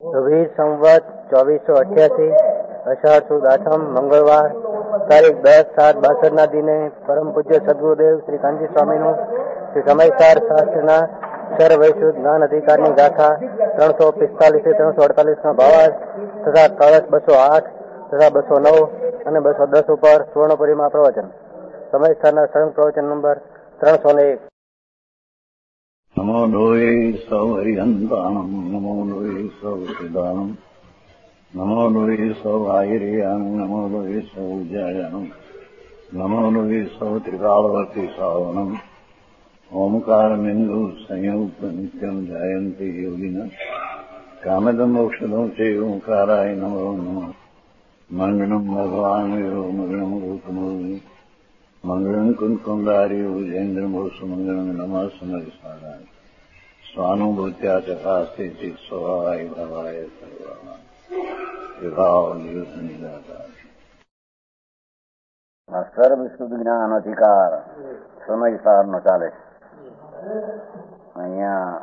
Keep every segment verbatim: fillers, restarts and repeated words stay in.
વીર સંવત ચોવીસો અઠ્યાસી અષાઢ સુદ આઠમ મંગળવાર તારીખ દસ સાત બાસઠ ના દિને પરમ પૂજ્ય સદગુરુદેવ શ્રી કાંજી સ્વામીનું શ્રી સમયસાર શાસ્ત્રના સર વૈશુદ્ધ જ્ઞાન અધિકારની ગાથા ત્રણસો પિસ્તાલીસ થી ત્રણસો અડતાલીસ નો ભાવાર્થ તથા કળશ બસો આઠ તથા બસો નવ અને બસો દસ ઉપર સુવર્ણપુરીમાં પ્રવચન. સમયસારના સળંગ પ્રવચન નંબર ત્રણસો ને એક. નમો લોહે સૌ હરિહંતાણમ નમો લોહે સૌ સિદ્ધાણમ નમો લોહે સૌ આયર્યાણમ નમો લોહે સૌ જયાણમ નમો લોહે સૌ ત્રિકાળવતી સાવણમ ઓમકાર બિંદુ સંયુક્ત નિત્યમ જાયંતી યોગિના કામદમ મોક્ષદમ છે ઓંકારાય નમો નમઃ. મંગળમ ભગવાન વિરો મંગળમ ગૌતમોની મંગળમ કુંકુંદારી ઉજેન્દ્રમો સુમંગળમ નમઃ સમયસારાય સ્વાનુભૂત્યા ચકાસ્તે સ્વભાવાય ભાવાય સર્વા વિભાવ નિદાતા. સર્વ શુદ્ધ જ્ઞાન અધિકાર સમયસારનો ચાલે છે. અહીંયા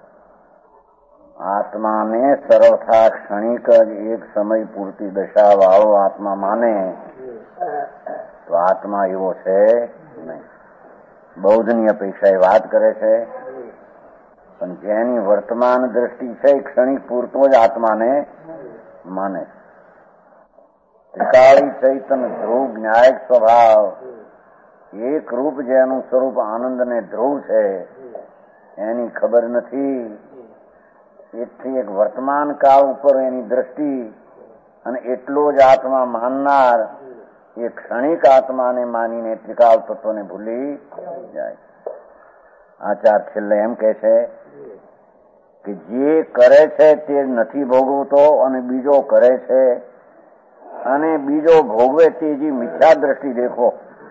આત્માને સર્વથા ક્ષણિક જ એક સમય પૂરતી દશા વાળો આત્મા માને તો આત્મા એવો છે નહીં. બૌદ્ધની અપેક્ષા એ વાત કરે છે, પણ જેની વર્તમાન દ્રષ્ટિ છે એ ક્ષણિક પૂરતો જ આત્માને માને. ત્રિકાળી ચૈતન્ય ધ્રુવ ન્યાયિક સ્વભાવ એક રૂપ જેનું સ્વરૂપ આનંદ ને ધ્રુવ છે એની ખબર નથી. એથી એક વર્તમાન કાળ ઉપર એની દ્રષ્ટિ અને એટલો જ આત્મા માનનાર એ ક્ષણિક આત્માને માનીને ત્રિકાળ તત્વને ભૂલી જાય. આચાર છેલ્લે એમ કે છે કે જે કરે છે તે નથી ભોગવતો અને બીજો કરે છે અને બીજો ભોગવે તે જે મિથ્યા દ્રષ્ટિ દેખો.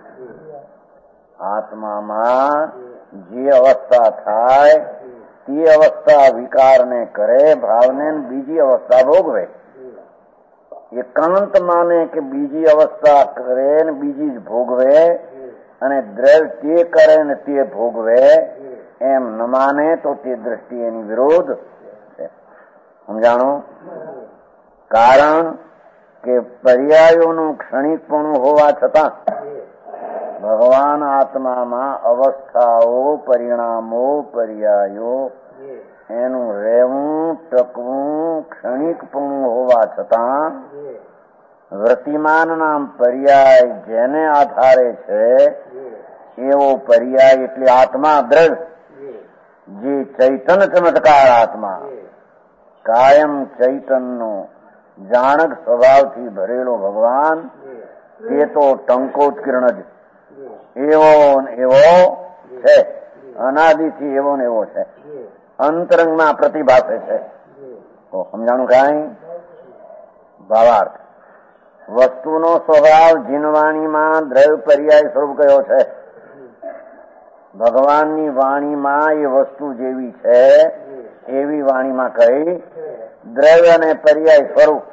આત્મામાં જે અવસ્થા થાય તે અવસ્થા વિકારને કરે, ભાવને બીજી અવસ્થા ભોગવે. એકાંત માને કે બીજી અવસ્થા કરે ને બીજી જ ભોગવે અને દ્રવ્ય તે કરે ને તે ભોગવે એમ ન માને તો તે દ્રષ્ટિ એની વિરોધ છે. સમજાણું? કારણ કે પર્યાયોનું ક્ષણિકપણું હોવા છતાં ભગવાન આત્મામાં અવસ્થાઓ, પરિણામો, પર્યાયો એનું રહેવું, ટકવું ક્ષણિકપણું હોવા છતાં વર્તિમાનના પર્યાય જેને આધારે છે એવો પર્યાય એટલે આત્મા દ્રઢ જે ચૈતન્ય ચમત્કાર આત્મા કાયમ ચૈતન્યનો જાણક સ્વભાવથી ભરેલો ભગવાન તે તો ટંકોત્કીર્ણ જ એવો એવો છે. અનાદિથી એવો ને એવો છે. અંતરંગમાં પ્રતિભાસે છે. તો સમજાણું કાંઈ? ભાવાર્થ વસ્તુનો સ્વભાવ જીનવાણીમાં દ્રવ્ય પર્યાય સ્વરૂપ કયો છે. ભગવાનની વાણીમાં એ વસ્તુ જેવી છે એવી વાણીમાં કહી દ્રવ્ય અને પર્યાય સ્વરૂપ.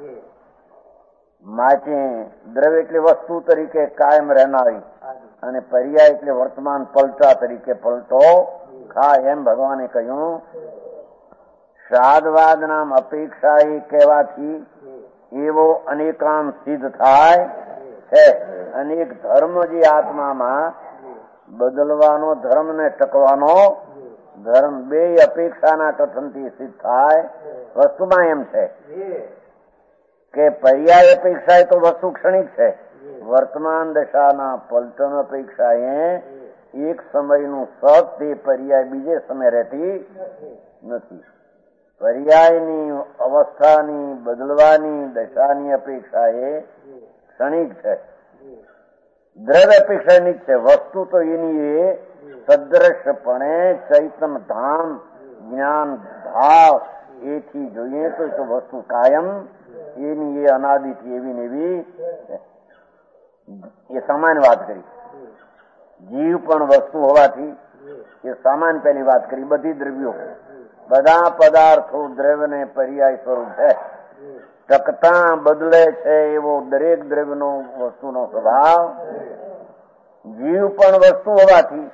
માટે દ્રવ્ય એટલે વસ્તુ તરીકે કાયમ રહેનારી અને પર્યાય એટલે વર્તમાન પલટા તરીકે પલટો ખાય એમ ભગવાને કહ્યું. શ્રાદ્ધવાદ નામ અપેક્ષા એ કહેવાથી એવો અનેકામ સિદ્ધ થાય છે. અનેક ધર્મ જે આત્મામાં બદલવાનો ધર્મ ને ટકવાનો ધર્મ બે અપેક્ષાના કથનથી સિદ્ધ થાય. વસ્તુમાં એમ છે કે પર્યાય અપેક્ષા તો વસ્તુ ક્ષણિક છે. વર્તમાન દશાના પલટન અપેક્ષા એક સમયનું સત તે પર્યાય બીજે સમય રહેતી નથી. પર્યાયની અવસ્થાની બદલવાની દશાની અપેક્ષા એ ક્ષણિક છે. દ્રવ્ય અપેક્ષાનિક છે. વસ્તુ તો એની એ સદ્રશ્યપણે ચૈતન ધામ જ્ઞાન ભાવ એથી જોઈએ તો વસ્તુ કાયમ એની એ અનાદિથી એવી ને એવી છે. એ સામાન્ય વાત કરી. જીવ પણ વસ્તુ હોવાથી એ સામાન્ય પહેલી વાત કરી. બધી દ્રવ્યો બધા પદાર્થો દ્રવ્ય ને પર્યાય સ્વરૂપ છે. ટકતા બદલે છે એવો દરેક દ્રવ્યનો વસ્તુનો સ્વભાવ. જીવ પણ વસ્તુ હોવાથી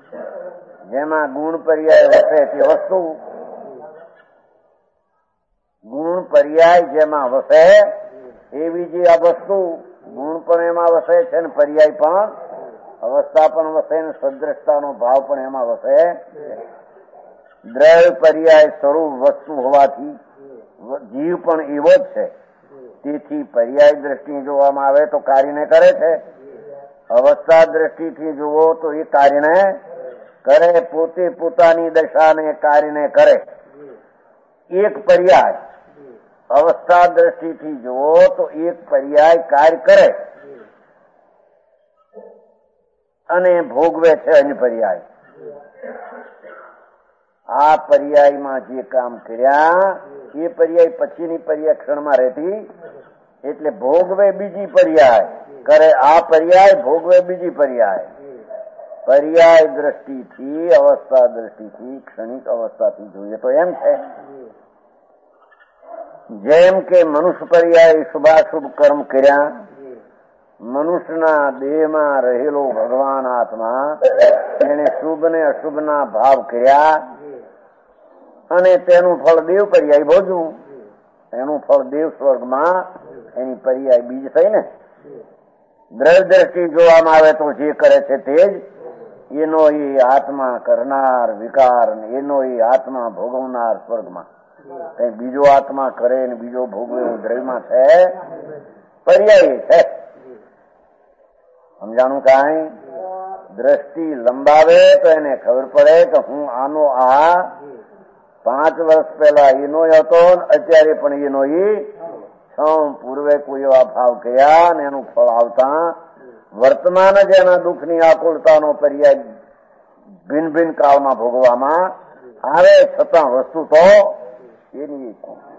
જેમાં ગુણ પર્યાય હશે તે વસ્તુ ગુણ પર્યાય જેમાં વસે એવી જે આ વસ્તુ ગુણ પણ એમાં વસે છે ને પર્યાય પણ અવસ્થા પણ વસે ને સદ્રષ્ટાનો ભાવ પણ એમાં વસે. દ્રવ્ય પર્યાય સ્વરૂપ વસ્તુ હોવાથી જીવ પણ એવો જ છે. તેથી પર્યાય દ્રષ્ટિ જોવામાં આવે તો કાર્યને કરે છે, અવસ્થા દ્રષ્ટિથી જુઓ તો એ કાર્યને કરે, પોતે પોતાની દશાને કાર્યને કરે. એક પર્યાય અવસ્થા દ્રષ્ટિથી જુઓ તો એક પર્યાય કાર્ય કરે અને ભોગવે છે અન્ય પર્યાય. આ પર્યાયમાં જે કામ કર્યા એ પર્યાય પછીની પર્યાય ક્ષણમાં રહેતી, એટલે ભોગવે બીજી પર્યાય કરે, આ પર્યાય ભોગવે બીજી પર્યાય. પર્યાય દ્રષ્ટિથી અવસ્થા દ્રષ્ટિથી ક્ષણિક અવસ્થાથી જોઈએ તો એમ છે જેમ કે મનુષ્ય પર્યાય શુભાશુભ કર્મ કર્યા, મનુષ્યના દેહમાં રહેલો ભગવાન આત્મા એને શુભ ને અશુભના ભાવ કર્યા અને તેનું ફળ દેવ પર્યાય ભોજવું. એનું ફળ દેવ સ્વર્ગમાં, એની પર્યાય બીજ થઈ ને. દ્રવ્ય દ્રષ્ટિ જોવામાં આવે તો જે કરે છે તે જ એનો એ આત્મા કરનાર વિકાર, એનો એ આત્મા ભોગવનાર સ્વર્ગમાં. કઈ બીજો આત્મા કરે ને બીજો ભોગવે એવું દ્રવ્યમાં છે, પર્યાય છે. સમજાણું કાંઈ? દ્રષ્ટિ લંબાવે તો એને ખબર પડે કે હું આનો આ પાંચ વર્ષ પહેલા એનો હતો, અત્યારે પણ એનો એ છું. પૂર્વે કોઈ એવા ભાવ ગયા ને એનું ફળ આવતા વર્તમાન જ એના દુઃખની આકુળતાનો પર્યાય ભિન્ન ભિન્ન કાળમાં ભોગવામાં આવે, છતાં વસ્તુ તો એની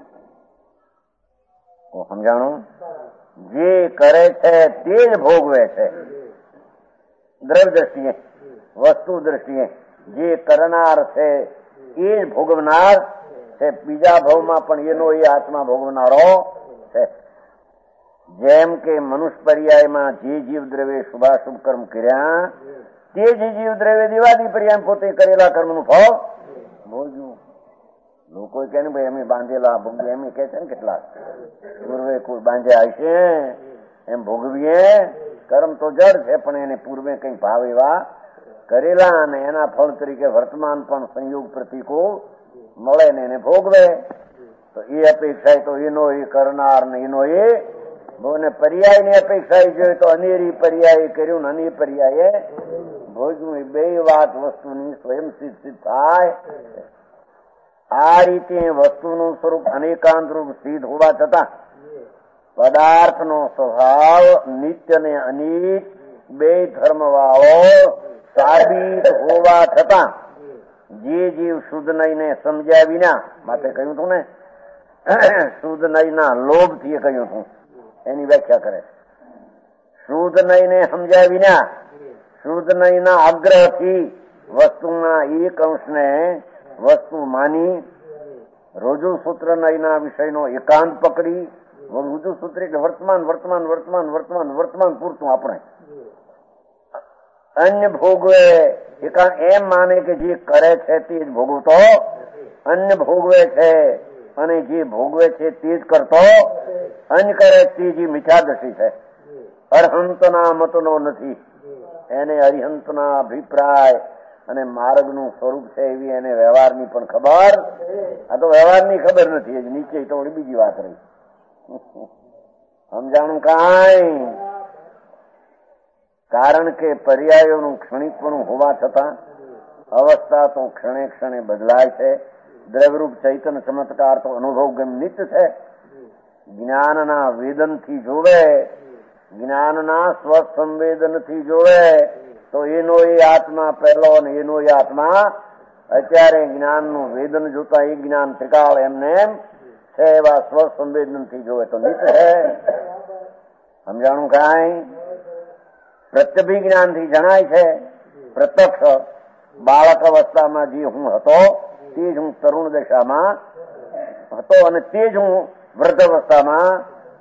સમજાણું. જે કરે છે તે જ ભોગવે છે દ્રવ્ય દ્રષ્ટિએ. વસ્તુ દ્રષ્ટિએ જે કરનાર છે એ જ ભોગવનાર છે. બીજા ભાવમાં પણ એનો એ આત્મા ભોગવનારો છે. જેમ કે મનુષ્ય પર્યાયમાં જે જીવ દ્રવ્ય શુભાશુભ કર્મ કર્યા તે જ જીવ દ્રવ્ય દિવાદી પર્યાય પોતે કરેલા કર્મનું ફળ ભોજવું. લોકો કે ને ભાઈ અમે બાંધેલા ભોગવે, એમ કે છે ને કેટલાક પૂર્વે કોઈ બાંધ્યા હશે એમ ભોગવીએ. કર્મ તો જડ છે પણ એને પૂર્વે કઈ ભાવ એવા કરેલા અને એના ફળ તરીકે વર્તમાન પણ સંયોગ પ્રતિકૂળ મળે ને એને ભોગવે. તો એ અપેક્ષા તો એનો એ કરનાર ને એનો એ પર્યાય ની અપેક્ષા જોઈએ તો અનેરી પર્યાય કર્યું ને અનેરી પર્યાય ભોજવું. એ બે વાત વસ્તુની સ્વયં સિદ્ધ સિદ્ધ થાય. આ રીતે વસ્તુનું સ્વરૂપ અનેકાંત રૂપ સિદ્ધ હોવા છતાં પદાર્થનો સ્વભાવ નિત્ય ને અનિત બે ધર્મ વાળો સાબિત હોવા છતાં જે જીવ શુદ્ધ નહીને સમજ્યા વિના, માટે કહ્યું હતું ને શુદ્ધ નહીના લોભ થી કહ્યું હતું, એની વ્યાખ્યા કરે. શુદ્ધ નહીને સમજ્યા વિના, શુદ્ધ નહીના આગ્રહથી વસ્તુના એક અંશને વસ્તુ માની રોજુ સૂત્ર નહીના વિષયનો એકાંત પકડી, રોજુ સૂત્ર એટલે વર્તમાન વર્તમાન વર્તમાન વર્તમાન વર્તમાન પૂરતું આપણે અન્ય ભોગવે એકાંત એમ માને કે જે કરે છે તે જ ભોગવતો અન્ય ભોગવે છે અને જે ભોગવે છે તે જ કરતો અન્ય કરે તે જે મિથ્યાદશી છે, અરહંતના મતનો નથી. એને અરિહંતના અભિપ્રાય અને માર્ગનું સ્વરૂપ છે એવી એને વ્યવહારની પણ ખબર. આ તો વ્યવહારની ખબર નથી, નીચે તો બીજી વાત રહી. સમજાણું કાંઈ? કારણ કે પર્યાયોનું ક્ષણિકપણું હોવા છતાં અવસ્થા તો ક્ષણે ક્ષણે બદલાય છે. દ્રવ્યરૂપ ચૈતન્ય ચમત્કાર તો અનુભવ ગમિત છે. જ્ઞાનના વેદનથી જોવે, જ્ઞાનના સ્વસંવેદનથી જોવે તો એનો એ આત્મા પહેલો અને એનો એ આત્મા અત્યારે જ્ઞાનનું વેદન જોતા એ જ્ઞાન ત્રિકાળ એમને એમ છે એવા સ્વસંવેદનથી જોવે તો નિત્ય છે. સમજાણું કાંઈ? પ્રત્યભિજ્ઞાનથી જણાય છે. પ્રત્યક્ષ બાળક અવસ્થામાં જે હું હતો તે જ હું તરુણ દશામાં હતો અને તે જ હું વૃદ્ધ અવસ્થામાં.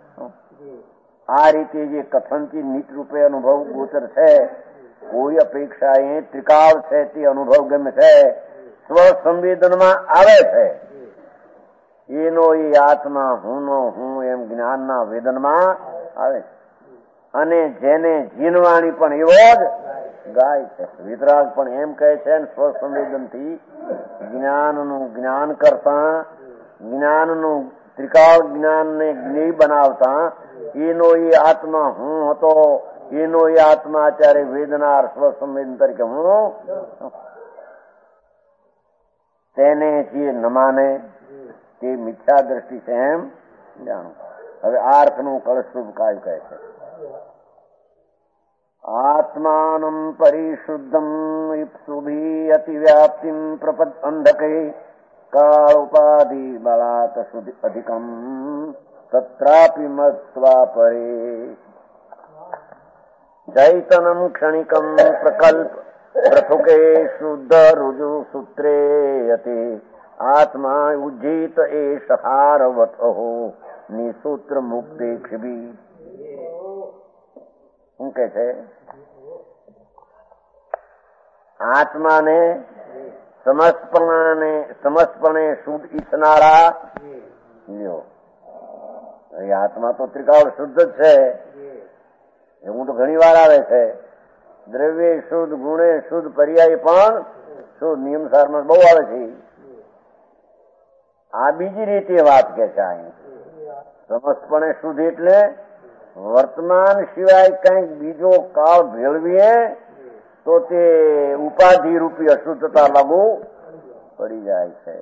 આ રીતે જે કથનથી નિત રૂપે અનુભવ ગોચર છે, કોઈ અપેક્ષા એ ત્રિકાળ છે તે અનુભવ ગમે છે, સ્વસંવેદનમાં આવે છે. એનો એ આત્મા હું નો હું એમ જ્ઞાનના વેદનમાં આવે છે. અને જેને જીનવાણી પણ એવો જ ગાય છે. વિતરાગ પણ એમ કહે છે સ્વસંવેદનથી જ્ઞાનનું જ્ઞાન કરતા, જ્ઞાનનું ત્રિકાળ જ્ઞાનને જ્ઞેય બનાવતા એનો એ આત્મા હું હતો, એનો એ આત્મા અત્યારે વેદનાર સ્વસંવેદન તરીકે હું, તેને જે ન માને તે મિથ્યા દ્રષ્ટિ છે એમ જાણો. હવે આ અર્થનું કળશુભ કાય કહે છે. આત્માનમ પરિશુદ્ધમ ઇપ્સુભી અતિવ્યાપ્તિમ પ્રપદ અંધકે કાળ ઉપાધિ બળાત અધિકમ તત્રાપી મત્વા પરે ચૈતનમ ક્ષણિકમ પ્રકલ્પ પ્રથુકે શુદ્ધ રુજુ સૂત્રે યતે આત્મા ઉજ્જીત એષ હારવતો નિસૂત્ર મુક્તિ ક્ષિભી. શું કે છે? આત્માને સમસ્પણે સમસ્પણે શુદ્ધ ઈચ્છનારા, એ આત્મા તો ત્રિકાળ શુદ્ધ જ છે, એવું તો ઘણી વાર આવે છે. દ્રવ્ય શુદ્ધ, ગુણે શુદ્ધ, પર્યાય પણ શુદ્ધ, નિયમ સારમાં બહુ આવે છે. આ બીજી રીતે વાત કે છે. અહીં સમસ્પણે શુદ્ધ એટલે વર્તમાન સિવાય કંઈક બીજો કાળ ભેળવીએ તો તે ઉપાધિ રૂપી અશુદ્ધતા લાગુ પડી જાય છે.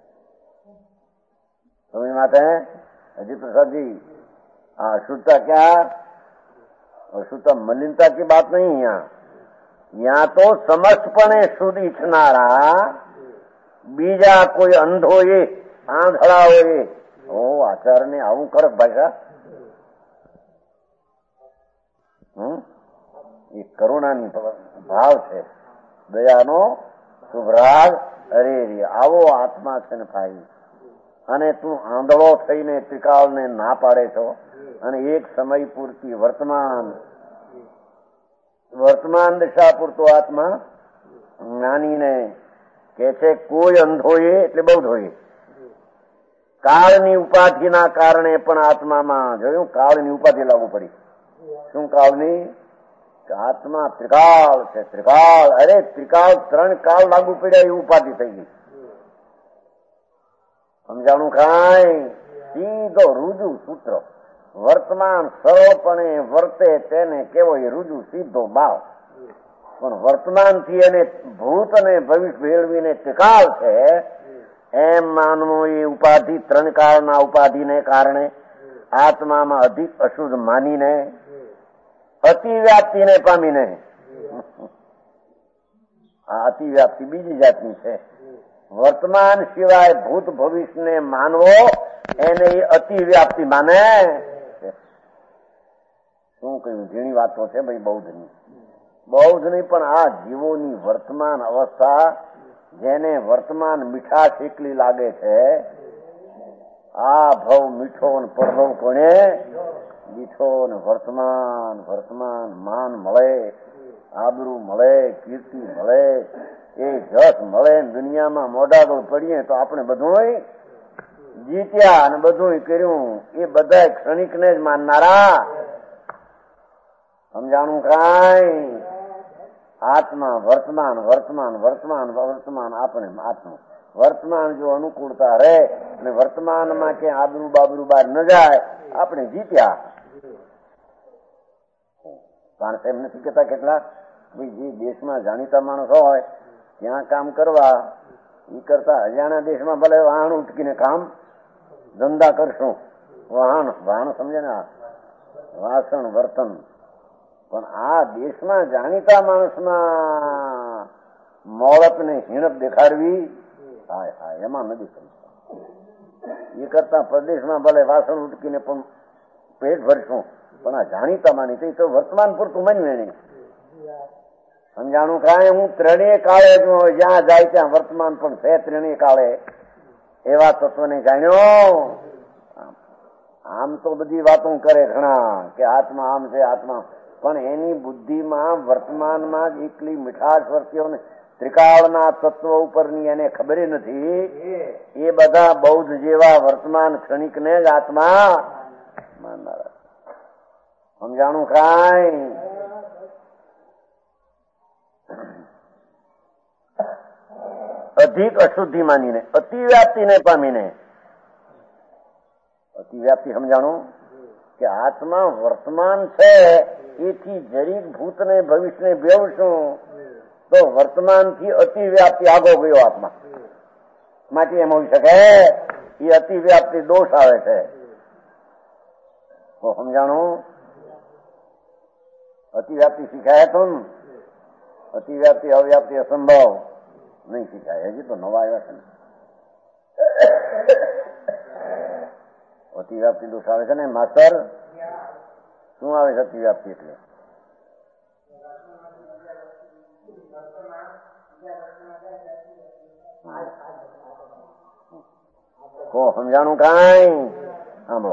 સમજ માટે अजीत प्रसाद जी, हाँ अशुद्धता क्या, अशुद्धता मलिनता की बात नहीं है यहाँ. यहाँ तो समस्तपणे शुद्ध इच्छनारा बीजा કોઈ અંધો એ આંધળા હોય ઓ આચાર્યને આવું કરે ભાષા. હમ એ કરુણાની ભાવ છે, દયાનો શુભરાગ. અરે રે આવો આત્મા છે ને ભાઈ, અને તું આંધળો થઈને ત્રિકાળને ના પાડે છો અને એક સમય પૂરતી વર્તમાન વર્તમાન દિશા પૂરતો આત્મા જ્ઞાનીને કે છે કોઈ અંધો એ એટલે બહુ ધોઈએ. કાળની ઉપાધિના કારણે પણ આત્મામાં જોયું કાળની ઉપાધિ લાગુ પડી. શું કાળની? આત્મા ત્રિકાળ છે, ત્રિકાળ. અરે ત્રિકાળ ત્રણ કાળ લાગુ પડ્યા એ ઉપાધિ થઈ ગઈ. સમજાણું કાંઈ? સીધો રૂજુ સૂત્ર. વર્તમાન સરળપણે વર્તે તેને કેવો એ રૂજુ સીધો ભાવ. પણ વર્તમાનથી એને ભૂત અને ભવિષ્ય ભેળવીને ત્રિકાળ છે એમ માનવું એ ઉપાધિ ત્રણ કાળના ઉપાધિને કારણે આત્મામાં અધિક અશુદ્ધ માનીને અતિવ્યાપ્તિને પામીને, આ અતિવ્યાપ્તિ બીજી જાતની છે. વર્તમાન સિવાય ભૂત ભવિષ્યને માનવો એને એ અતિવ્યાપ્તિ માને. શું કહ્યું? ઝીણી વાતો છે ભાઈ, બૌદ્ધની. બૌદ્ધની પણ આ જીવોની વર્તમાન અવસ્થા, જેને વર્તમાન મીઠાશ એકલી લાગે છે, આ ભવ મીઠો ને પરભવ કોને મીઠો ને વર્તમાન વર્તમાન માન મળે, આબરૂ મળે, કીર્તિ મળે, એ જસ મળે. દુનિયામાં મોઢાગળ પડીએ તો આપણે બધું જીત્યા અને બધું કર્યું. એ બધા ક્ષણિકને જ માનનારા. સમજાણું કાંઈ? આત્મા વર્તમાન વર્તમાન વર્તમાન વર્તમાન આપણે આત્મા વર્તમાન જો અનુકૂળતા રહે અને વર્તમાનમાં ક્યાંય આબરૂ બાબરૂ બહાર ન જાય, આપણે જીત્યા. કારણ એમ નથી કહેતા કેટલાક જે દેશમાં જાણીતા માણસો હોય ત્યાં કામ કરવા, એ કરતા અજાણ્યા દેશમાં ભલે વાહન ઉટકીને કામ ધંધા કરશું. વાહન વાહન સમજે ને, વાસણ વર્તન. પણ આ દેશમાં જાણીતા માણસમાં મોળપને હીણપ દેખાડવી, હાય હાય એમાં નથી સમજતા. એ કરતા પ્રદેશમાં ભલે વાસણ ઉટકીને પણ પેટ ભરશું, પણ આ જાણીતા માની તો વર્તમાન પૂરતું માન્યું એને. સમજાણું કાંઈ? હું ત્રણેય કાળે જો જ્યાં જાય ત્યાં વર્તમાન પણ છે. ત્રણેય કાળે એવા તત્વને જાણ્યો. આમ તો બધી વાતો કરે ઘણા કે આત્મા આમ છે, આત્મા, પણ એની બુદ્ધિમાં વર્તમાનમાં જ એકલી મીઠાશ વર્ત્યો ને ત્રિકાળના તત્વ ઉપરની એને ખબર નથી. એ બધા બૌદ્ધ જેવા વર્તમાન ક્ષણિકને જ આત્મા માનનારા. સમજાણું કાંઈ? અધિક અશુદ્ધિ માનીને, અતિવ્યાપ્તિને પામીને. અતિવ્યાપ્તિ સમજાણું કે આત્મા વર્તમાન છે, એથી જરીક ભૂતને ભવિષ્યને બેવશું તો વર્તમાનથી અતિવ્યાપ્તિ આગો ગયો આત્મા. માટે એમ હોઈ શકે એ અતિવ્યાપ્તિ દોષ આવે છે. તો સમજાણું? અતિવ્યાપ્તિ શીખાય તું? અતિવ્યાપ્તિ અવ્યાપ્તિ અસંભવ નહીં શીખાય. હજી તો નવા આવ્યા છે ને. અતિવ્યાપ્તિ દોષ આવે છે ને માસ્ટર? શું આવે છે અતિવ્યાપ્તિ એટલે? કો સમજાણું કાંઈ? સાંભળો,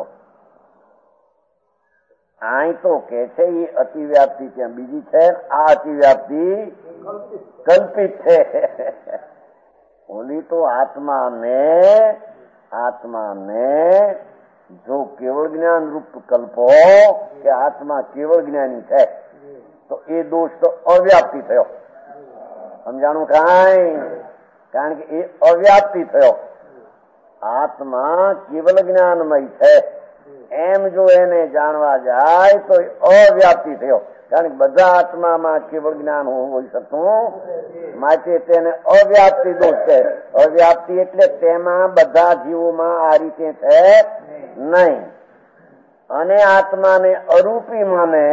અહીં તો કે છે એ અતિવ્યાપ્તિ ત્યાં બીજી છે, આ અતિવ્યાપ્તિ કલ્પિત છે. ઓલી તો આત્માને આત્માને જો કેવળ જ્ઞાન રૂપ કલ્પો કે આત્મા કેવળ જ્ઞાની છે તો એ દોષ તો અવ્યાપ્તિ થયો. સમજાણું કાંઈ? કારણ કે એ અવ્યાપ્તિ થયો. આત્મા કેવલ જ્ઞાનમય છે એમ જો એને જાણવા જાય તો અવ્યાપ્તિ થયો. કારણ કે બધા આત્મામાં કેવળ જ્ઞાન હોઈ શકતું માટે તેને અવ્યાપ્તિ દોષ છે. અવ્યાપ્તિ એટલે તેમાં બધા જીવોમાં આ રીતે છે નહીં. અને આત્માને અરૂપી માને,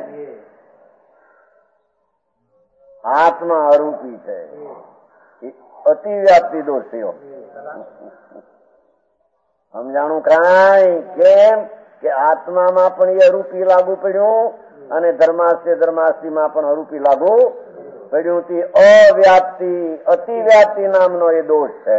આત્મા અરૂપી છે, અતિવ્યાપ્તિ દોષ થયો. સમજાણું કાંઈ? કેમ કે આત્મામાં પણ એ અરૂપી લાગુ પડ્યું અને ધર્માસ્ય ધર્માસ્તિમાં પણ અરૂપી લાગુ પડ્યું. તે અવ્યાપ્તિ અતિવ્યાપ્તિ નામનો એ દોષ છે.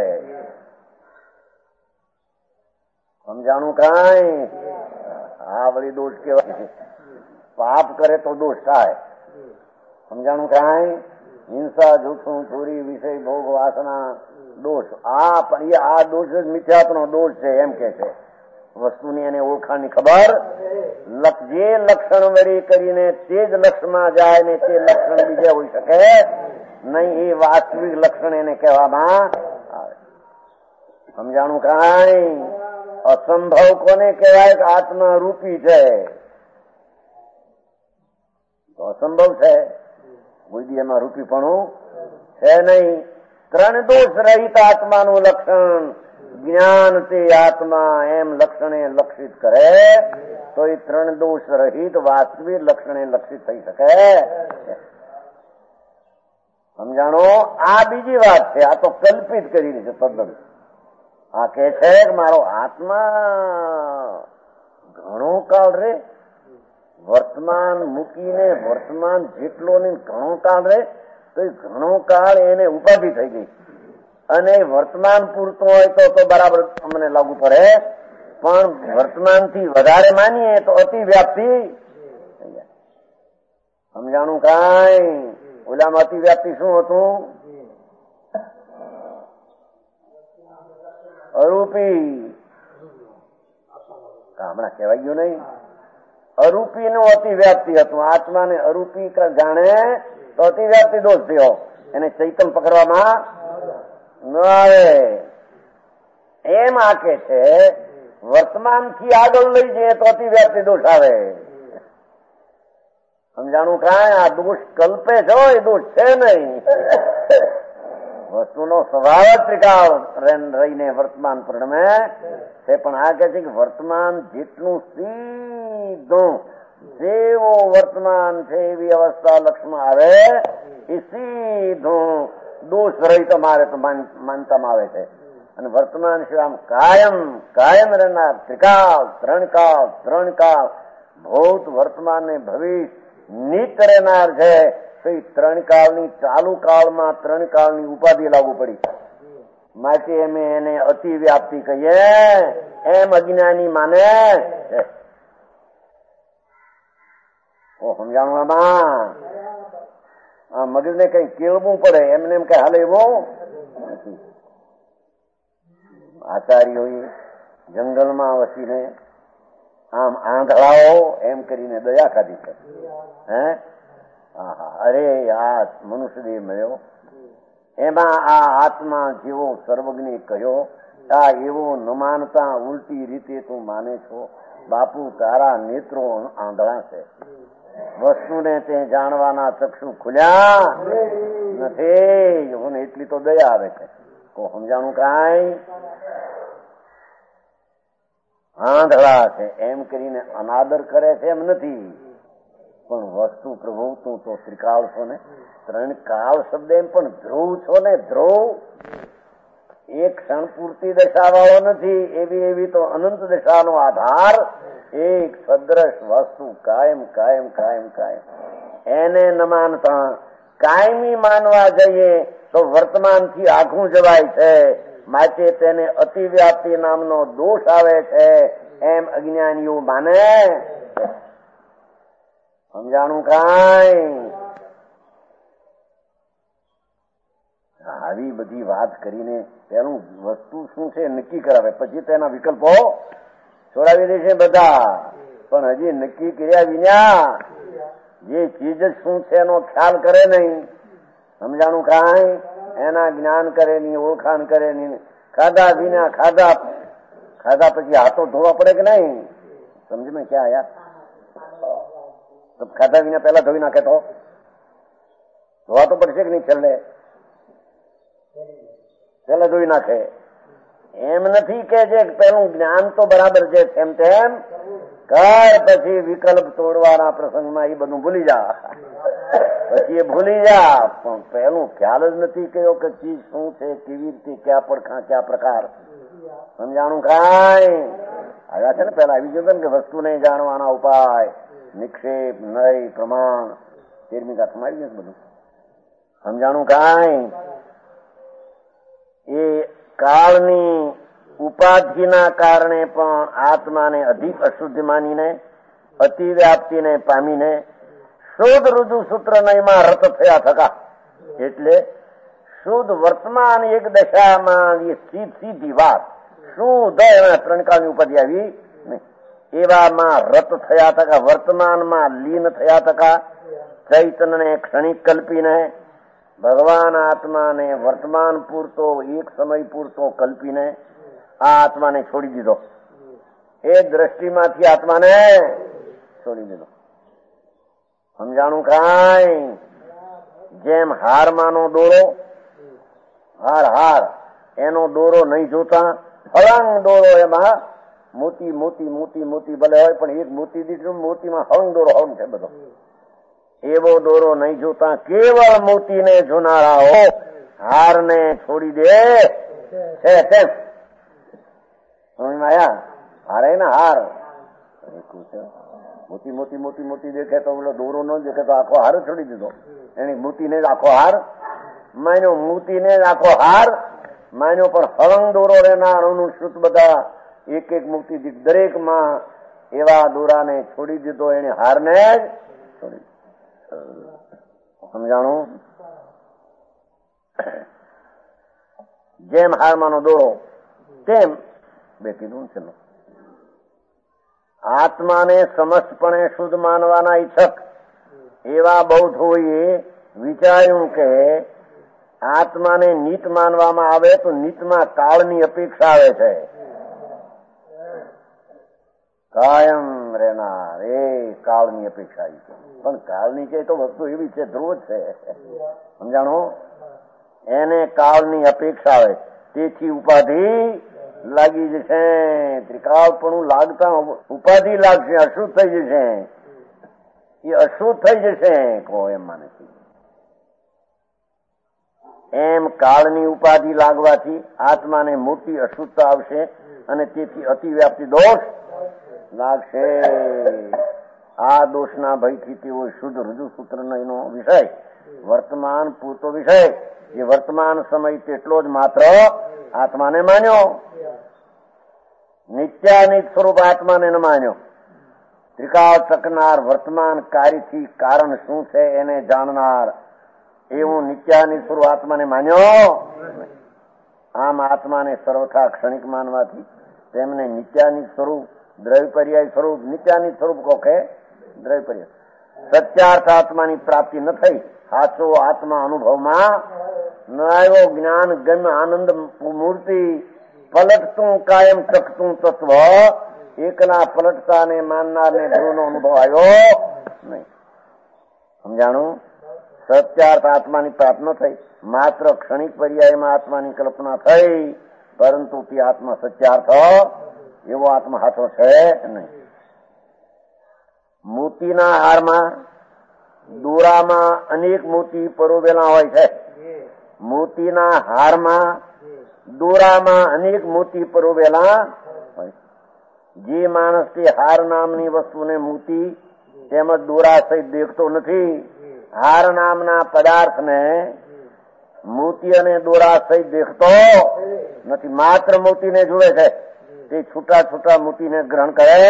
સમજાણું કાંઈ? આ વળી દોષ કેવાય. પાપ કરે તો દોષ થાય. સમજાણું કાંઈ? હિંસા, જૂઠું, ચોરી, વિષય, ભોગ, વાસના દોષ. આ પણ એ આ દોષ જ મિથ્યાત્વનો દોષ છે એમ કે છે. વસ્તુની એને ઓળખાણની ખબર, જે લક્ષણ વળી કરીને તે જ લક્ષમાં જાય ને તે લક્ષણ બીજે હોઈ શકે નહીં. એ વાસ્તવિક લક્ષણ એને કહેવામાં આવે. સમજાણું કાંઈ? અસંભવ કોને કહેવાય? કે આત્મા રૂપી છે તો અસંભવ છે. કોઈ દી એમાં રૂપીપણું છે નહીં. ત્રણ દોષ રહિત આત્માનું લક્ષણ જ્ઞાન તે આત્મા એમ લક્ષણે લક્ષિત કરે તો એ ત્રણ દોષ રહિત વાસ્તવિક લક્ષણે લક્ષિત થઈ શકે. સમજાણો? આ બીજી વાત છે. આ તો કલ્પિત કરી છે તદ્દન. આ કે છે કે મારો આત્મા ઘણો કાળ રે, વર્તમાન મૂકીને વર્તમાન જેટલો ને ઘણો કાળ રે તો એ ઘણો કાળ એને ઉપાધિ થઈ ગઈ. અને વર્તમાન પૂરતું હોય તો તો બરાબર અમને લાગુ પડે, પણ વર્તમાન થી વધારે માનીએ તો અતિવ્યાપ્તિ. સમજાણું કાંઈ? ઓલામાં અતિવ્યાપ્તિ શું હતું? અરૂપી. હમણાં કહેવાય ગયું નહીં? અરૂપી નું અતિવ્યાપ્તિ હતું. આત્માને અરૂપી જાણે તો અતિવ્યાપ્તિ દોષ થયો. એને ચૈતન પકડવામાં ન આવે. એમ આ કે છે વર્તમાન થી આગળ લઈ જઈએ તો અતિવ્યાપ્તિ દોષ આવે. સમજાણું કાંઈ? આ દોષ કલ્પે છો, એ દોષ છે નહીં. વસ્તુનો સ્વભાવ જ ત્રિકાળ રહીને વર્તમાન પરિણમે છે. પણ આ કહે છે કે વર્તમાન જેટલું સીધું જેવો વર્તમાન છે એવી અવસ્થા લક્ષમાં આવે એ સીધું દોષ રહિત મારે તો માનતામાં આવે છે. અને વર્તમાન સિવાય આમ કાયમ કાયમ રહેનાર ત્રિકાળ, ત્રણ કાળ, ત્રણ કાળ, ભૂત, વર્તમાન ને ભવિષ્ય નિત્ય રહેનાર છે. તો એ ત્રણ કાળની ચાલુ કાળમાં ત્રણ કાળની ઉપાધિ લાગુ પડી. માટે અમે એને અતિવ્યાપ્તિ કહીએ. એમ અજ્ઞાની માને છે. ઓ સમજાણું? આમાં આ મગજને કઈ કેળવું પડે એમને એમ કઈ હાલે એવો નથી. આચાર્યોએ જંગલમાં વસીને આમ આંધળાઓ એમ કરીને દયા ખાધી છે. હે હા અરે આ મનુષ્યદેહ મળ્યો, એમાં આ આત્મા જેવો સર્વજ્ઞ કહ્યો, આ એવો ન માનતા ઉલટી રીતે તું માને છો. બાપુ તારા નેત્રો આંધળા છે, વસ્તુને તે જાણવાના ચક્ષુ ખુલ્યા નથી. મને એટલી તો દયા આવે છે. કો સમજાણું કાંઈ આંધળા છે એમ કરીને અનાદર કરે છે એમ નથી, પણ વસ્તુ પ્રભુ તું તો ત્રિકાળ છો ને, ત્રણ કાળ શબ્દ એમ પણ ધ્રુવ છો ને. ધ્રુવ એક ક્ષણ પૂરતી દશા વાળો નથી, એવી એવી તો અનંત દશાનો આધાર એક સદ્રશ વસ્તુ કાયમ કાયમ કાયમ કાયમ. એને ન માનતા કાયમી માનવા જઈએ તો વર્તમાનથી આઘું જવાય છે, માટે તેને અતિવ્યાપ્તિ નામનો દોષ આવે છે એમ અજ્ઞાનીઓ માને. સમજાણું કાંઈ? આવી બધી વાત કરીને પેલું વસ્તુ શું છે નક્કી કરાવે, પછી તેના વિકલ્પો છોડાવી દે છે બધા. પણ હજી નક્કી કર્યા વિના જે ચીજ શું છે એનો ખ્યાલ કરે નહીં. સમજાણું કાંઈ? એના જ્ઞાન કરે નહીં, ઓળખાણ કરે નહીં. ખાધા વિના ખાધા ખાધા પછી હાથો ધોવા પડે કે નહીં? સમજ મેં ક્યાં આયા? ખાધા વિના પેલા ધોઈ નાખે તો ધોવા તો પડશે કે નહીં? છેલ્લે છેલ્લે ધોઈ નાખે. એમ નથી કે જે પેલું જ્ઞાન તો બરાબર છે તેમ તેમ કર, પછી વિકલ્પ તોડવાના પ્રસંગમાં એ બધું ભૂલી જા. પછી એ ભૂલી જા, પણ પેલું ખ્યાલ જ નથી કયો કે ચીજ શું છે, કેવી રીતે, ક્યાં પડખા ક્યાં પ્રકાર. સમજાણું કાંઈ? આવ્યા છે ને પેલા આવી ગયો ને કે વસ્તુને જાણવાના ઉપાય, નિક્ષેપ, નય, પ્રમાણ, તેરમી ગાથમાં આવી ગયું બધું. સમજાણું કાંઈ? એ કાળની ઉપાધિના કારણે પણ આત્માને અધિક અશુદ્ધ માનીને અતિવ્યાપ્તિને પામીને શુદ્ધ રુજુ સૂત્ર નયમાં રત થયા થકા. એટલે શુદ્ધ વર્તમાન એક દશામાં એ સીધી વાત શુદ્ધ ત્રણ કાળની ઉપાધિ આવી નહીં એવામાં રત થયા થકા, વર્તમાનમાં લીન થયા થકા. ચૈતન્યને ક્ષણિક કલ્પીને ભગવાન આત્માને વર્તમાન પૂરતો એક સમય પૂરતો કલ્પીને આ આત્માને છોડી દીધો. એ દ્રષ્ટિમાંથી આત્માને છોડી દીધો. સમજાણું કાંઈ? જેમ હારમાંનો દોરો, હાર હાર એનો દોરો નહીં જોતા હળંગ દોરો, એમાં મોતી મોતી મોતી મોતી ભલે હોય પણ એક મોતી દીકરી મોતીમાં હળંગ દોરો હળંગ છે બધો. એવો દોરો નહીં જોતા કેવળ મોતીને જોનારાઓ હારને છોડી દે છે. તેમ સમજમાં આવ્યા? હારે ને હાર મોતી મોતી મોતી મોતી દેખે તો ઓલો દોરો ન દેખે તો આખો હાર છોડી દીધો. એની મોતીને જ આખો હાર માન્યો, મોતીને જ આખો હાર માન્યો. પણ હળંગ દોરો રહેનાર અનુસૃત બધા એક એક મોતી દરેકમાં એવા દોરાને છોડી દીધો. એને હારને જ છોડી. સમજાણું? જેમ હારમાંનો દોરો તેમ બે કીધું છે. આત્માને સમસ્તપણે શુદ્ધ માનવાના ઈચ્છક એવા બૌદ્ધોએ વિચાર્યું કે આત્માને નિત માનવામાં આવે તો નિતમાં કાળની અપેક્ષા આવે છે. કાયમ રહેનાર એ કાળની અપેક્ષા છે. પણ કાળની છે તો વસ્તુ એવી છે, ધ્રુવ છે. સમજાણો? એને કાળની અપેક્ષા આવે, તેથી ઉપાધિ લાગી જશે. ત્રિકાળપણું લાગતા ઉપાધિ લાગશે, અશુદ્ધ થઈ જશે. એ અશુદ્ધ થઈ જશે કહો એમ માને છે. એમ કાળની ઉપાધિ લાગવાથી આત્માને મોટી અશુદ્ધતા આવશે અને તેથી અતિવ્યાપ્તિ દોષ લાગશે. આ દોષના ભયથી તેઓ શુદ્ધ રુજુ સૂત્રનો એનો વિષય વર્તમાન પૂરતો વિષય જે વર્તમાન સમય તેટલો જ માત્ર આત્માને માન્યો. નિત્યાનિત સ્વરૂપ આત્માને ન માન્યો. ત્રિકાળ ચકનાર વર્તમાન કાર્યથી કારણ શું છે એને જાણનાર એવું નિત્યાની સ્વરૂપ આત્માને માન્યો. આમ આત્માને સર્વથા ક્ષણિક માનવાથી તેમને નિત્યાની સ્વરૂપ, દ્રવ્ય પર્યાય સ્વરૂપ, નિત્યાની સ્વરૂપ કહો કે દ્રવ્ય પર્યાય સત્યાર્થ આત્માની પ્રાપ્તિ ન થઈ. સાચો આત્મા અનુભવમાં ન આવ્યો. જ્ઞાન ગમ્ય આનંદ મૂર્તિ પલટતું કાયમ ટકતું તત્વ એકના પલટતાને માનનારને ધ્રુવનો અનુભવ આવ્યો નહીં. સમજાણું? સત્યાર્થ આત્માની પ્રાપ્ત ન થઈ, માત્ર ક્ષણિક પર્યાયમાં આત્માની કલ્પના થઈ, પરંતુ તે આત્મા સત્યાર્થ એવો આત્મા હાથો છે નહીં. મોતીના હારમાં દોરામાં અનેક મોતી પરોવેલા હોય છે. મોતીના હારમાં દોરામાં અનેક મોતી પરોવેલા હોય. જે માણસ તે હાર નામની વસ્તુને મોતી તેમજ દોરા સહિત દેખતો નથી, હાર નામના પદાર્થને મોતી અને દોરા સહિત દેખતો નથી, માત્ર મોતીને જુએ છે. તે છૂટા છૂટા મોતીને ગ્રહણ કરે.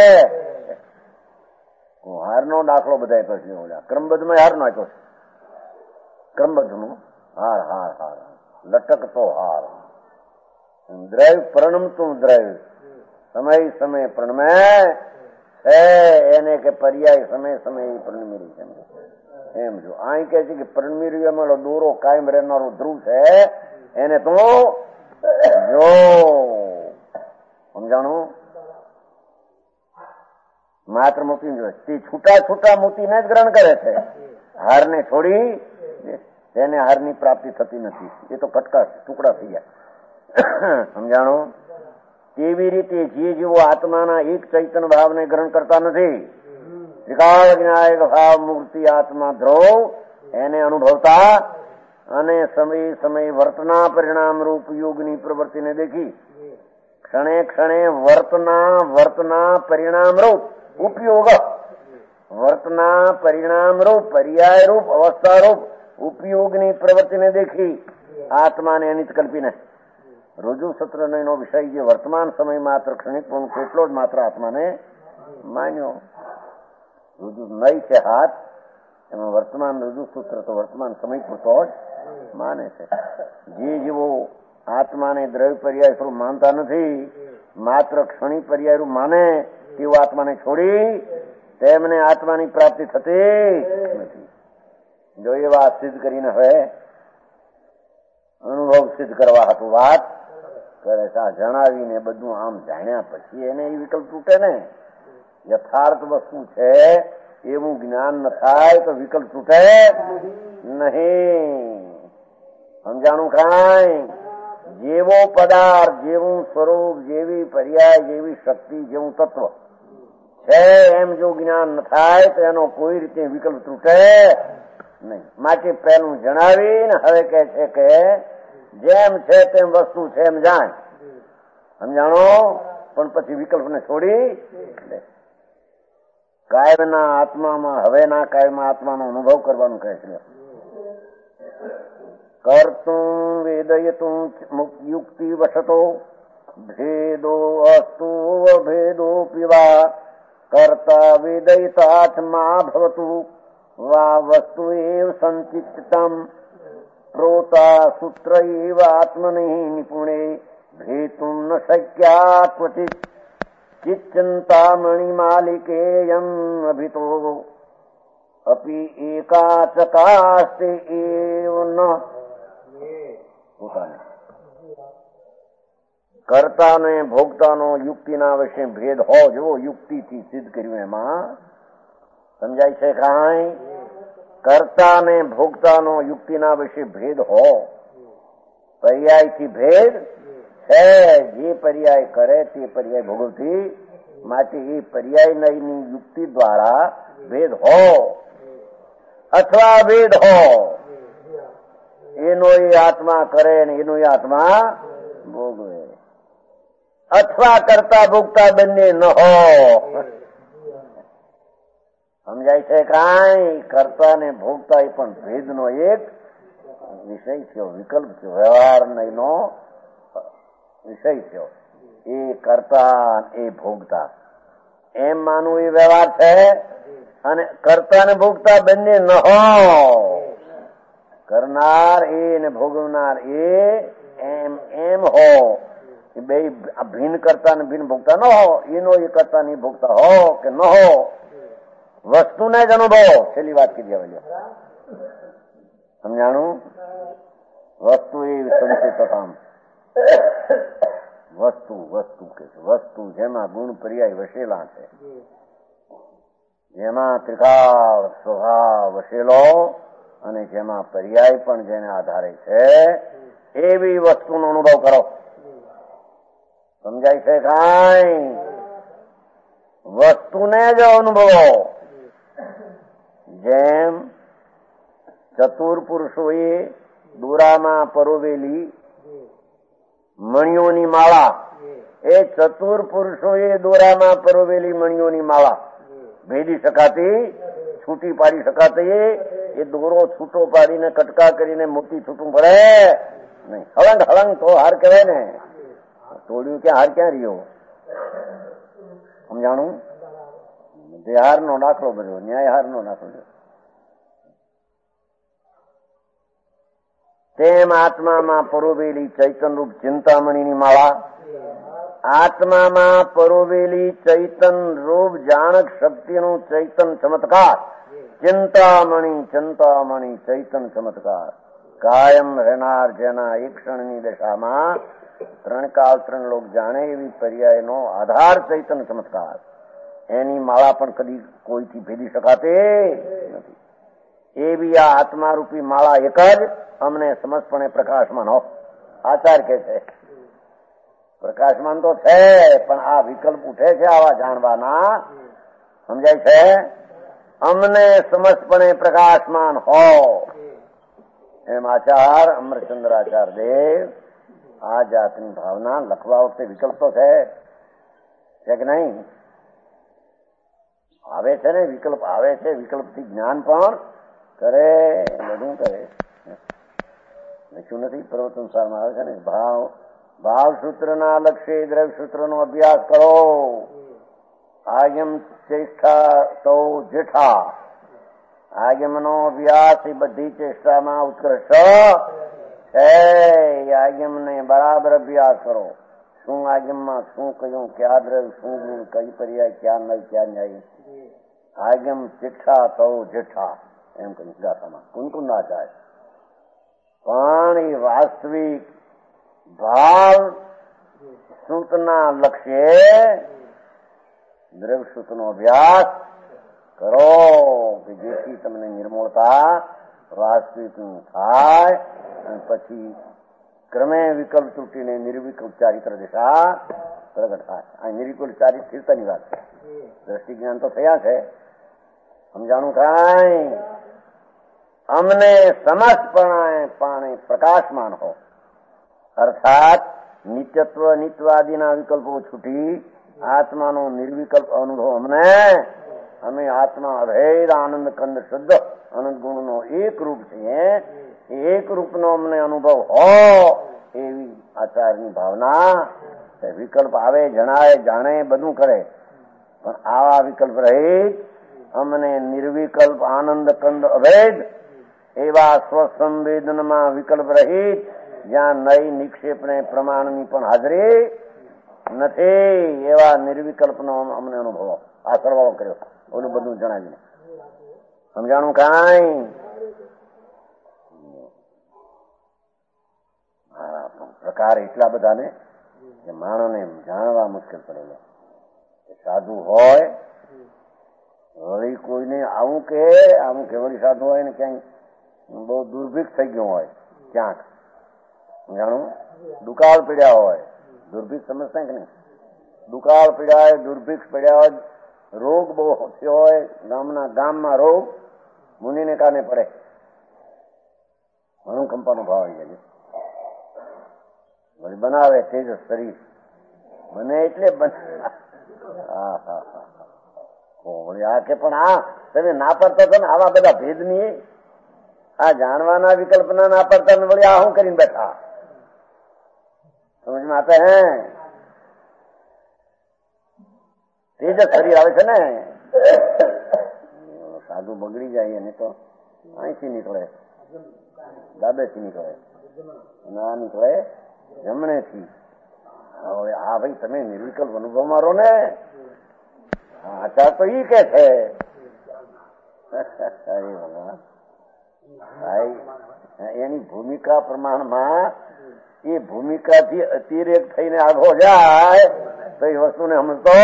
હારનો દાખલો બધા પછી ક્રમબદ્ધમાં હારનો આપ્યો છે. ક્રમબદ્ધનો હાર હાર હાર લટકતો હાર દ્રવ્ય પ્રણમતું દ્રવ્ય સમય સમય પ્રણમે છે એને કે પર્યાય સમય સમય પ્રણમી રહી છે એમ. જો અહીં કે છે કે પ્રણમી રહ્યું એમાં દોરો કાયમ રહેનારો ધ્રુવ છે એને તો જો સમજાણું. માત્ર મોતી જોવે તે છૂટા છૂટા મોતીને જ ગ્રહણ કરે છે. હારને છોડી તેને હારની પ્રાપ્તિ થતી નથી. એ તો કટકા ટુકડા થઈ ગયા. સમજાણું? તેવી રીતે જે જીવો આત્માના એક ચૈતન્ય ભાવને ગ્રહણ કરતા નથી, ત્રિકાળ જ્ઞાયક ભાવ મૂર્તિ આત્મા ધ્રુવ એને અનુભવતા અને સમય સમય વર્તના પરિણામ રૂપ યોગની પ્રવૃત્તિને દેખી ક્ષણે ક્ષણે વર્તના વર્તના પરિણામ રૂપ ઉપયોગ વર્તના પરિણામ રૂપ પર્યાય રૂપ અવસ્થા રૂપ ઉપયોગની પ્રવૃત્તિને દેખી આત્માને અનિત કલ્પીને રોજુ સત્ર નો વિષય જે વર્તમાન સમય માત્ર ક્ષણિક પણ કેટલો જ માત્ર આત્માને માન્યો. રોજુ નઈ છે હાથ એમાં વર્તમાન રજુ સૂત્ર તો વર્તમાન સમય પૂરતો જ માને છે. જે જીવો આત્માને દ્રવ્ય પર્યાય સ્વરૂપ માનતા નથી, માત્ર ક્ષણિક પર્યાય રૂપ માને તેઓ આત્માને છોડી તેમને આત્માની પ્રાપ્તિ થતી નથી. જો એ વાત સિદ્ધ કરીને હવે અનુભવ સિદ્ધ કરવા હતું વાત કરે છે. આ જણાવીને બધું આમ જાણ્યા પછી એને એ વિકલ્પ તૂટે ને. યથાર્થ વસ્તુ છે એવું જ્ઞાન ન થાય તો વિકલ્પ તૂટે નહીં. સમજાણું? કાંઈ જેવો પદાર્થ, જેવું સ્વરૂપ, જેવી પર્યાય, જેવી શક્તિ, જેવું તત્વ છે એમ જો જ્ઞાન ન થાય તો એનો કોઈ રીતે વિકલ્પ તૂટે નહીં. માટે પહેલું જણાવીને હવે કહે છે કે જેમ છે તેમ વસ્તુ છે એમ જાણ. સમજાણો? પણ પછી વિકલ્પને છોડી દે. કાયમના આત્મામાં હવેના કાયમના આત્માનો અનુભવ કરવાનું કહે છે. કર્તું વેદયતું યુક્તિ વસતો ભેદો અસ્તુ ભેદો પીવા કર્તા વેદયતાત્મા ભવતું વા વસ્તુ એવ સંચિતમ પ્રોતા સૂત્ર એવ આત્મનિ નિપુણે ભેતુમ ન શક્યા ક્વચિત ચિત્ચિંતા મણિમાલિકેયમ અભિતો અપી એકાચકાસ્તે એવ ન. કર્તા ને ભોગતાનો યુક્તિના વિશે ભેદ હો જો યુક્તિથી સિદ્ધ કર્યું એમાં સમજાય છે. કાંઈ કર્તા ને ભોગતાનો યુક્તિના વિશે ભેદ હો પર્યાયથી ભેદ છે. જે પર્યાય કરે તે પર્યાય ભોગવતી માટે એ પર્યાય નયની યુક્તિ દ્વારા ભેદ હો અથવા ભેદ હો એનો એ આત્મા કરે ને એનો એ આત્મા ભોગવે અથવા કરતા ભોગતા બંને ન હો. સમજાય છે? કાંઈ કરતા ને ભોગતા એ પણ ભેદનો એક વિષય થયો, વિકલ્પ થયો, વ્યવહાર નયનો વિષય થયો. એ કરતા એ ભોગતા એમ માનવું એ વ્યવહાર છે. અને કરતા ને ભોગતા બંને ન હો કરનાર એ ને ભોગવનાર એ એમ એમ હો, બે ભિન્ન કરતા ને ભિન્ન ભોગતા ન હો, એનો એ કરતા નહીં ભોગતા હો કે ન હો, વસ્તુને જ અનુભવો. છેલ્લી વાત કીધી હવે સમજાણું? વસ્તુ એ સંચેતતામ, વસ્તુ વસ્તુ કે વસ્તુ જેમાં ગુણ પર્યાય વસેલા છે, જેમાં ત્રિકાળ સ્વભાવ વસેલો અને જેમાં પર્યાય પણ જેને આધારે છે, એવી વસ્તુનો અનુભવ કરો. સમજાય છે? કાંઈ વસ્તુને જ અનુભવો. જેમ ચતુર પુરુષોએ દોરામાં પરોવેલી મણીઓની માળા, એ ચતુર પુરુષોએ દોરામાં પરોવેલી મણીઓની માળા ભેદી શકાતી, છૂટી પાડી શકાતી. એ દોરો છૂટો પાડીને કટકા કરીને મોટી છૂટું પડે નહીં. હળંગ હળંગ તો હાર કહેવાય ને. તોડ્યું ક્યાં હાર ક્યાં રહ્યો? સમજાણું? જે હાર નો દાખલો બધો ન્યાય હાર નો દાખલો. તેમ આત્મામાં પરોવેલી ચૈતન રૂપ ચિંતામણીની માળા, આત્મામાં પરોવેલી ચૈતન રૂપ જાણક શક્તિનું ચૈતન ચમત્કાર, ચિંતામણી ચિંતામણી ચૈતન ચમત્કાર કાયમ રહેનાર, જેના એક ક્ષણની દશામાં ત્રણ કાળ ત્રણ લોક જાણે એવી પર્યાયનો આધાર ચૈતન ચમત્કાર, એની માળા પણ કદી કોઈથી ભેદી શકાતી નથી. એવી આ આત્મારૂપી માળા એક જ અમને સમજપણે પ્રકાશમાન હો. આચાર કે છે પ્રકાશમાન તો છે, પણ આ વિકલ્પ ઉઠે છે આવા જાણવાના. સમજાય છે? અમને સમજપણે પ્રકાશમાન હો, એમ આચાર અમરચંદ્ર આચાર દેવ આ જાતની ભાવના લખવા વખતે વિકલ્પ તો છે કે નહીં? આવે છે ને વિકલ્પ, આવે છે. વિકલ્પથી જ્ઞાન પણ કરે, બધું કરે. લખ્યું નથી પ્રવચન સારમાં આવે છે ને, ભાવ ભાવ સૂત્રના લક્ષ્ય દ્રવ્ય સૂત્રનો અભ્યાસ કરો. આગમ ચેષ્ટા તો જેઠા, આગમનો અભ્યાસ એ બધી ચેષ્ટામાં ઉત્કૃષ્ટ છે. આગમને બરાબર અભ્યાસ કરો. શું આગમમાં શું કહ્યું, ક્યાં દ્રવ્ય, શું ગુણ, કઈ પર્યાય, ક્યાં નહીં, ક્યાં ન્યાય. આગમ ચિઠ્ઠા તો જેઠા એમ કહ્યું ગાથામાં કુનકુન ના જાય. પણ એ વાસ્તવિક ભાવ સૂતના લક્ષ્યે દ્રવ્ય સૂતનો અભ્યાસ કરો કે જેથી તમને નિર્મૂળતા વાસ્તવિક થાય, અને પછી ક્રમે વિકલ્પ તૂટીને નિર્વિકલ્પ ચારિત્ર દિશા પ્રગટ થાય. આ નિર્વિકલ્પ ચારિત્ર સ્થિરતાની વાત છે. દ્રષ્ટિ જ્ઞાન તો થયા છે. સમજાણું? કાંઈ અમને સમજપણે પાણે પ્રકાશમાન હો, અર્થાત નિત્યત્વ નિત્વાદીના વિકલ્પો છૂટી આત્માનો નિર્વિકલ્પ અનુભવ અમને, અમે આત્મા અભેદ આનંદ કંદ શુદ્ધ અનંત ગુણનો એક રૂપ છીએ, એક રૂપનો અમને અનુભવ હો એવી આચારની ભાવના. વિકલ્પ આવે, જણાય, જાણે, બધું કરે, પણ આવા વિકલ્પ રહિત અમને નિર્વિકલ્પ આનંદ કંદ અભેદ એવા સ્વસંવેદનમાં વિકલ્પ રહિત, જ્યાં નઈ નિક્ષેપને પ્રમાણની પણ હાજરી નથી, એવા નિર્વિકલ્પનો અમને અનુભવ. આ સરવાળો કર્યો, ઓલું બધું જણાવીને. સમજાણું? કાંઈ પ્રકાર એટલા બધા ને કે માણસને જાણવા મુશ્કેલ પડેલો. સાધુ હોય વળી કોઈને આવું કે આવું કે વળી સાધુ હોય ને ક્યાંય બહુ દુર્ભિક્ષ થઈ ગયું હોય, ક્યાંક જાણું દુકાળ પીડ્યા હોય, દુર્ભિક્ષ સમજતા કે નહીં? દુકાળ પીડ્યા હોય, દુર્ભિક્ષ પીડ્યા હોય, રોગ બહુ થયો હોય, ગામના ગામમાં રોગ મુનિને કાને પડે, ઘણું કંપાનો ભાવ આવી જાય. વળી બનાવે તેજ શરીર બને એટલે હા હા હા વળી આ કે પણ આ તમે ના પડતા હતા ને આવા બધા ભેદની, આ જાણવાના વિકલ્પના ના પડતા ને વળી આ શું કરીને બેઠા? સમજમાં આતા હે? તેજ શરીર આવે છે ને, સાધુ બગડી જાય એને તો અહીંથી નીકળે. ડાબેથી નીકળે અને આ નીકળે જમણેથી. હવે હા ભાઈ તમે નિર્વિકલ્પ અનુભવ મારો ને, આચાર તો ઈ કે છે એની ભૂમિકા પ્રમાણમાં એ ભૂમિકાથી અતિરેક થઈને આગો જાય તો એ વસ્તુને સમજતો.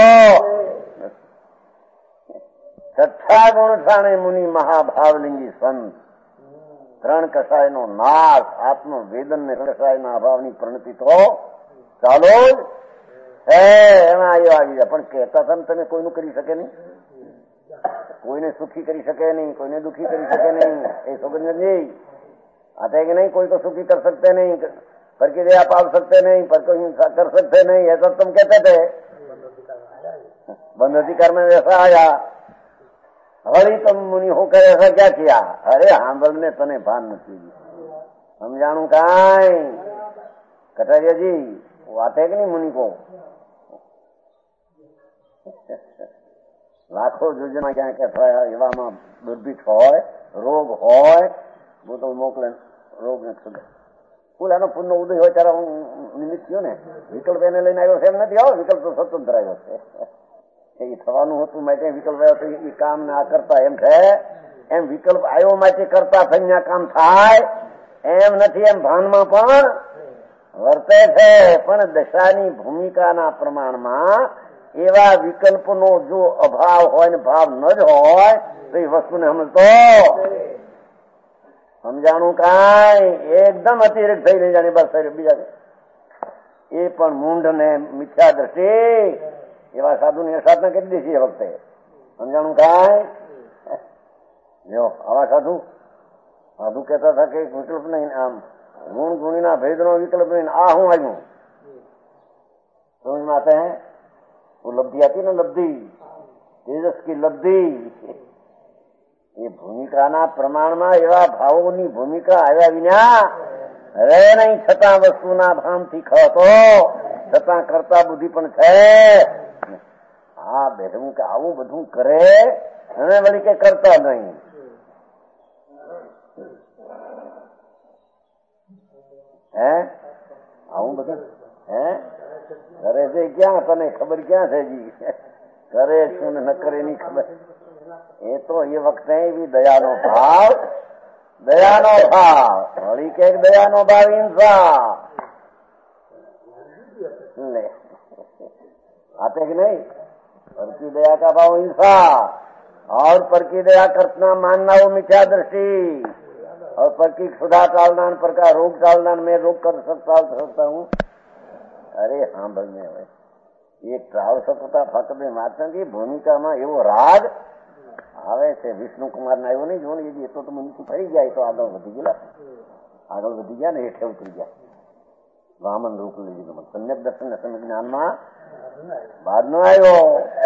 છઠ્ઠા ગુણ છાણે મુનિ મહાભાવલિંગી સંત, ત્રણ કસાયનો નાશ, આત્મ વેદન ને કસાયના અભાવની પ્રણતિ તો ચાલો જ હે. એમાં આવ્યો આવી જાય પણ કહેતા હતા તમે કોઈનું કરી શકે નહીં, કોઈને સુખી કરી શકે નહીં, કોઈને દુખી કરી શકે નહીં. એ સુગંધજી आता है कि नहीं, कोई को सुखी कर सकते नहीं, पर की दया पाल सकते नहीं, पर को हिंसा कर सकते नहीं, ऐसा तुम कहते थे. बंद अधिकार में ऐसा आया. हरी तुम मुनि होकर ऐसा क्या किया? अरे हांबल ने तने भान नहीं, हम जानू काई कटारिया जी वो आते है कि नहीं मुनि को. લાખો યોજના ક્યાં ક્યાં થયા એવામાં દુર્ભીક્ષ હોય, રોગ હોય, બધું મોકલે રોગ ને સુધે. ફૂલ એનો પુનનો ઉદય હોય ત્યારે હું નિમિત્ત થયો ને. વિકલ્પ એને લઈને આવ્યો છે એમ નથી. આવો વિકલ્પ તો સ્વતંત્ર આવ્યો છે. એ થવાનું હતું માટે વિકલ્પ આવ્યો તો એ કામ ને આ કરતા એમ છે. એમ વિકલ્પ આવ્યો માટે કરતા થઈને કામ થાય એમ નથી. એમ ભાનમાં પણ વર્તે છે, પણ દશાની ભૂમિકાના પ્રમાણમાં એવા વિકલ્પનો જો અભાવ હોય ને ભાવ ન જ હોય તો એ વસ્તુને સમજતો સમજાણું કાંઈ એકદમ અતિરેક થઈ નહીં જાણે બસ બીજા એ પણ મૂંઢ ને મિથ્યા દ્રષ્ટિ એવા સાધુ ને સાધના કરી દે છે એ વખતે. સમજાણું કાંઈ જો આવા સાધુ સાધુ કહેતા હતા કે વિકલ્પ નહીં, આમ ગુણ ગુણીના ભેદનો વિકલ્પ નહીં. આ હું આવ્યું સમજ માં આતે હૈ. वो लब्धि आती ना, लब्धि तेजस की लब्धि. એ ભૂમિકાના પ્રમાણમાં એવા ભાવોની ભૂમિકા આવ્યા વિના રહે નહીં. છતાં વસ્તુના ભાનથી ખાતો, છતાં કરતા બુદ્ધિ પણ છે. હા બેઠું કે આવું બધું કરે અને વળી કે કરતા નહીં. હે આવું બધું હે કરે છે ક્યાં? તને ખબર ક્યાં છે જી? કરે શું ને ન કરે ની ખબર. એ તો એ વખતે એવી દયાનો ભાવ, દયાનો ભાવ વળી કે દયાનો ભાવ હિંસા લે आते कि नहीं. पर की दया का भाव हिंसा और पर की दया करना मानना वो मिथ्या दृष्टि और पर की क्षुधा टालना, पर का रोग टालना. मैं रोग कर सकता सकता हूँ. अरे हाँ भाई मैं एक ટ્રાવલ સકતા ફક્ત બે માતાજી ભૂમિકામાં એવો રાગ આવે છે. વિષ્ણુ કુમાર ના આવ્યો નહીં જો ને, એ તો મનથી ફરી જાય તો આગળ વધી ગયેલા, આગળ વધી ગયા ને હેઠે ઉતરી ગયા. વામન રૂપ લઈ લીધું. સમ્યક દર્શન સમ્યક જ્ઞાનમાં બાદ નો આવ્યો.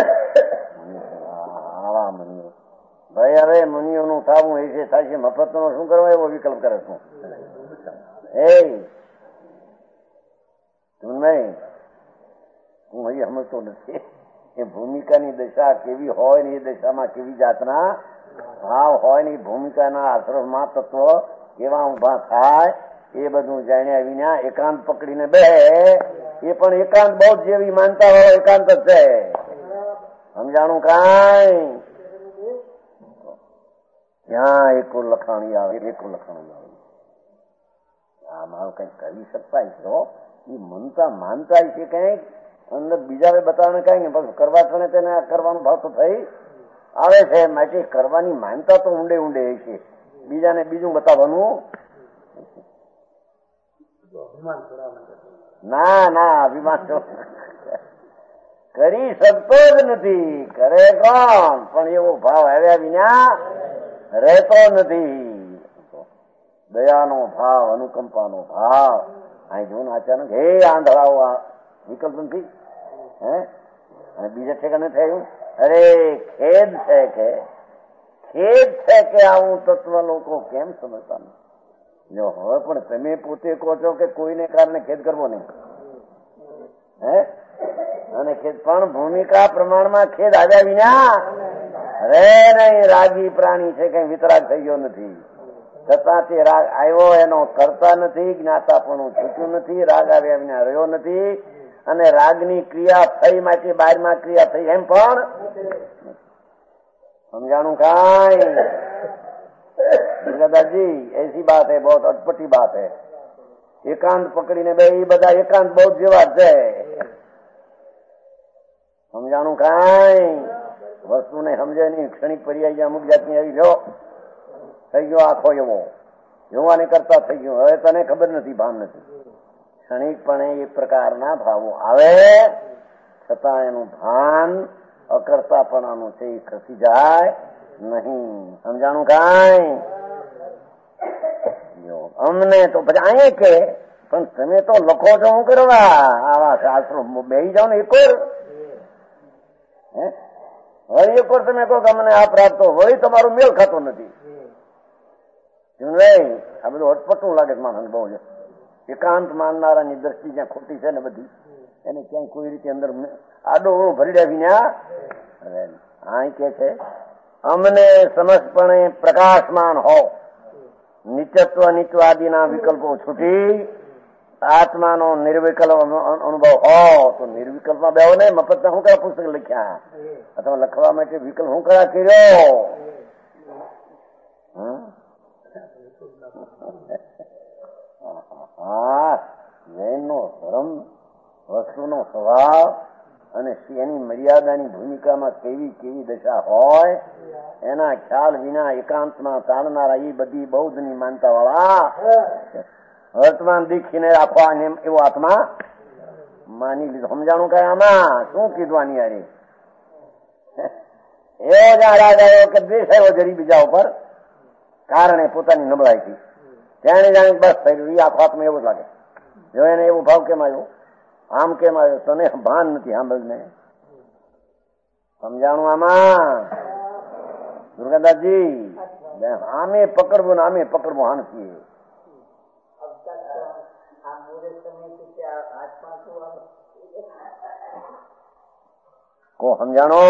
આવા મુનિઓ ભાઈ હવે મુનિઓનું થાવું એ છે થાય છે. મફત નો શું કરવા એવો વિકલ્પ કરે છું. એ નહીં હું અહીં સમજતો નથી. એ ભૂમિકાની દશા કેવી હોય ને, એ દશામાં કેવી જાતના ભાવ હોય ને, એ ભૂમિકાના આશ્રમમાં તત્વ કેવા ઉભા થાય એ બધું જાણ્યા વિના એકાંત પકડીને બે એ પણ એકાંત બહુ જેવી માનતા હોય એકાંત જ છે. સમજાણું કાંઈ ત્યાં એકો લખાણી આવે, એકો લખાણી આવે. આ મારું કઈક કરી શકતા છો એ મનતા માનતા છે કઈક અંદર બીજા બતાવવાને કઈ બસ કરવા છણે તેને કરવાનો ભાવ તો થઈ આવે છે. માટે કરવાની માનતા તો ઊંડે ઊંડે છે. બીજાને બીજું બતાવવાનું ના ના અભિમાન કરી શકતો જ નથી. કરે કોણ? પણ એવો ભાવ આવ્યા વિના રહેતો નથી. દયાનો ભાવ, અનુકંપાનો ભાવ અહીં જોન અચાનક હે આંધળાઓ આ વિકલ્પ નથી હે અને બીજા ઠેકાને થયું. અરે ખેદ છે કે ખેદ છે કે આવું તત્વ લોકો કેમ સમજતા નથી. જો હવે પણ તમે પોતે કહો છો કે કોઈને કારણે ખેદ કરવો નહીં હે અને ખેદ પણ ભૂમિકા પ્રમાણમાં ખેદ આવ્યા વિના રે નહીં. રાગી પ્રાણી છે કઈ વિતરાગ થઈ ગયો નથી. છતાં તે રાગ આવ્યો એનો કરતા નથી, જ્ઞાતાપણું છૂટ્યું નથી, રાગ આવ્યા વિના રહ્યો નથી, અને રાગની ક્રિયા થઈ માટે બારમાં ક્રિયા થઈ એમ પણ સમજાણું કાંઈ? દાદાજી એસી બાત હૈ, બહુ અટપટી બાત હૈ. એકાંત પકડીને બે બધા એકાંત બહુ જેવા છે. સમજાણું કાંઈ? વસ્તુને સમજે નહીં, ક્ષણિક પર્યાય અમુક જાતની આવી લો થઈ ગયો આખો એવો જોવાને કરતા થઈ ગયો. હવે તને ખબર નથી, ભાન નથી. ક્ષણિકપણે એ પ્રકારના ભાવો આવે છતાં એનું ભાન અકર્તાપણાનું છે એ ખસી જાય નહીં. સમજાણું કાંઈ? અમને તો પછી અહીંયા કે પણ તમે તો લખો છો શું કરવા આવા શાસ્ત્રો બેસી જાઓ ને એક વળી એક વાર તમે કહો કે અમને આ પ્રાપ્ત વળી તમારું મેળ ખાતો નથી. આ બધું અટપટું લાગે છે માણસ બહુ છે. એકાંત માનનારાની દ્રષ્ટિ જ્યાં ખોટી છે ને બધી એને ક્યાંય કોઈ રીતે અંદર આડો ઓળું ભરી દે વિના આ કે છે અમને સમજપણે પ્રકાશમાન હો, નિત્યત્વ નિત્યવાદીના વિકલ્પો છૂટી આત્માનો નિર્વિકલ્પ અનુભવ હો તો નિર્વિકલ્પમાં બેહો ને. મફતના શું કયા પુસ્તક લખ્યા અથવા લખવા માટે વિકલ્પ શું કયા કર્યો? હા, જૈનનો ધર્મ, વસ્તુનો સ્વભાવ અને એની મર્યાદાની ભૂમિકામાં કેવી કેવી દશા હોય એના ખ્યાલ વિના એકાંતમાં ચાલનારા એ બધી બૌદ્ધની માનતા વાળા વર્તમાન દીક્ષીને રાખવા એવો આત્મા માની લીધો. સમજાણું કઈ આમાં શું કીધું આની યાર? એવો જ રાગ આવ્યો કે દ્વેષ આવ્યો જરી બીજા ઉપર કારણે પોતાની નબળાઈથી તેને જાણે બસ થઈ ગયું. એ આખો આત્મા એવું જ લાગે. જો એને એવો ભાવ કેમ આવ્યો, આમ કેમ આવ્યો, તને ભાન નથી સાંભળને. સમજાણું આમાં? દુર્ગાદાસજી આમે પકડવું ને આમે પકડવું હાનથી કો સમજાણો?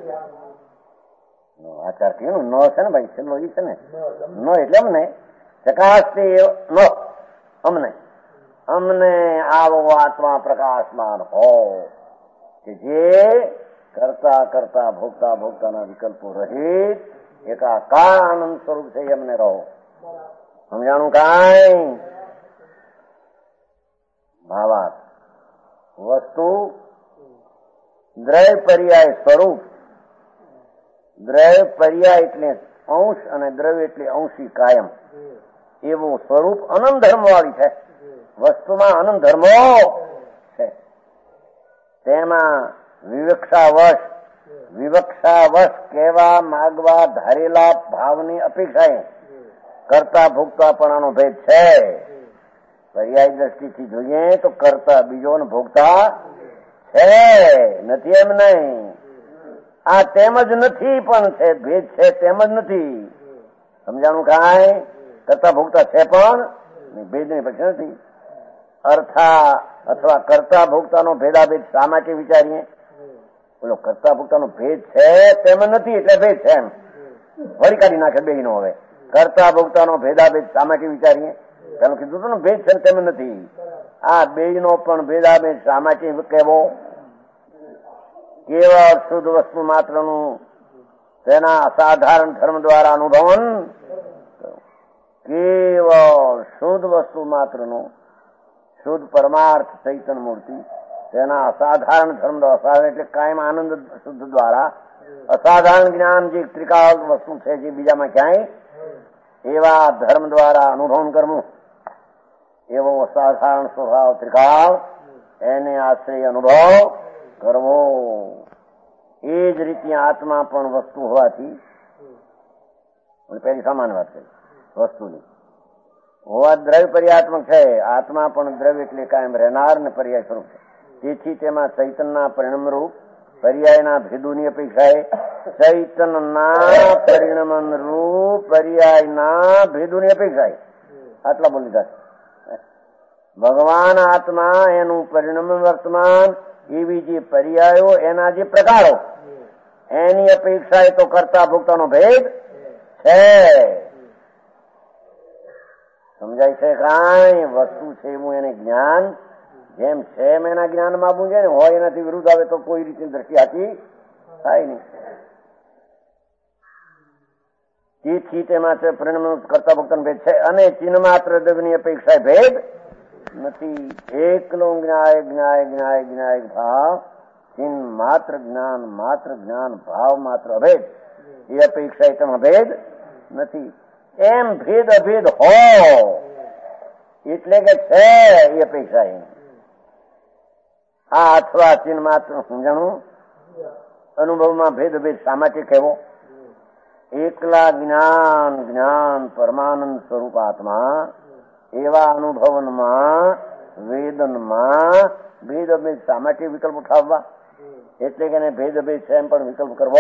આચાર કેવું ન છે ને ભાઈ, છેલ્લો ઈ છે ને ન એટલે અમને ચકાસતી ન અમને અમને આવો આત્મા પ્રકાશમાન હો કે જે કરતા કરતા ભોગતા ભોગતાના વિકલ્પો રહિત એકાકાર આનંદ સ્વરૂપ છે એમને રહો. સમજાણું કાંઈ? ભાવાર્થ વસ્તુ દ્રવ્ય પર્યાય સ્વરૂપ, દ્રવ્ય પર્યાય એટલે અંશ અને દ્રવ્ય એટલે અંશી કાયમ એવું સ્વરૂપ અનંત ધર્મ વાળી છે. વસ્તુમાં અનંત ધર્મો છે. તેમાં વિવક્ષાવશ વિવક્ષાવશ કહેવા માગવા ધારેલા ભાવની અપેક્ષાએ કરતા ભોગતાપણાનો ભેદ છે. પર્યાય દ્રષ્ટિથી જોઈએ તો કરતા બીજો ને ભોગતા છે, નથી એમ નહીં. આ તેમ જ નથી પણ છે, ભેદ છે તેમ જ નથી. સમજાણું કાંઈ? કરતા ભોગતા છે પણ ભેદ ની પછી નથી. અર્થા અથવા કરતા ભોગતાનો ભેદાભેદ શા માટે વિચારીએ? બોલો કરતા ભોગતાનો ભેદ છે તેમ નથી એટલે ભેદ છે એમ વળી કાઢી નાખે બે નો. હવે કરતા ભોગતાનો ભેદાભેદ શા માટે વિચારીએ? પેલું કીધું હતું ને ભેદ છે તેમ નથી. આ બે નો પણ ભેદાભેદ શા માટે કહેવો? કેવળ શુદ્ધ વસ્તુ માત્રનું તેના અસાધારણ ધર્મ દ્વારા અનુભવન, કેવળ શુદ્ધ વસ્તુ માત્રનું શુદ્ધ પરમાર્થ ચૈતન્ય મૂર્તિ તેના અસાધારણ ધર્મ અસાધારણ એટલે કાયમ આનંદ શુદ્ધ દ્વારા અસાધારણ જ્ઞાન જે ત્રિકાળ વસ્તુ છે જે બીજામાં ક્યાંય એવા ધર્મ દ્વારા અનુભવ કરવું, એવો અસાધારણ સ્વભાવ ત્રિકાળ એને આશ્રય અનુભવ કરવો. એ જ રીતે આત્મા પણ વસ્તુ હોવાથી પેલી સમાન વાત કરી વસ્તુની હોવા દ્રવ્ય પર્યાત્મક છે. આત્મા પણ દ્રવ્ય એટલે કાયમ રહેનાર ને પર્યાય સ્વરૂપ છે. તેથી તેમાં ચૈતનના પરિણામ રૂપ પર્યાયના ભેદોની અપેક્ષાએ ચૈતનના પરિણામ રૂપ પર્યાયના ભેદોની અપેક્ષાએ આટલા બોલી દીધા. ભગવાન આત્મા એનું પરિણામ વર્તમાન એવી જે પર્યાયો એના જે પ્રકારો એની અપેક્ષાએ તો કરતા ભોગતાનો ભેદ છે. સમજાય છે? કાંઈ વસ્તુ છે એવું એને જ્ઞાન જેમ છે એમ એના જ્ઞાનમાં આપવું છે ને, હોય એનાથી વિરુદ્ધ આવે તો કોઈ રીતની દ્રષ્ટિ આથી થાય નહીં. તેથી તેમાં પરિણામ કરતા ભક્તન ભેદ છે અને ચિહ્ન માત્ર દ્રવ્યની અપેક્ષા ભેદ નથી. એકલો જ્ઞાય જ્ઞાય જ્ઞાય જ્ઞાય ભાવ, ચિહ્ન માત્ર જ્ઞાન માત્ર જ્ઞાન ભાવ માત્ર અભેદ, એ અપેક્ષા તેમાં ભેદ નથી. એમ ભેદ અભેદ હો એટલે કે છે એ અપેક્ષા. આ અથવા ચિહ્ન માત્ર સમજાણું. અનુભવમાં ભેદ અભેદ શા માટે કહેવો? એકલા જ્ઞાન જ્ઞાન પરમાનંદ સ્વરૂપ આત્મા એવા અનુભવનમાં વેદનમાં ભેદ અભેદ શા માટે વિકલ્પ ઉઠાવવા? એટલે કે ભેદ અભેદ છે એમ પણ વિકલ્પ કરવો.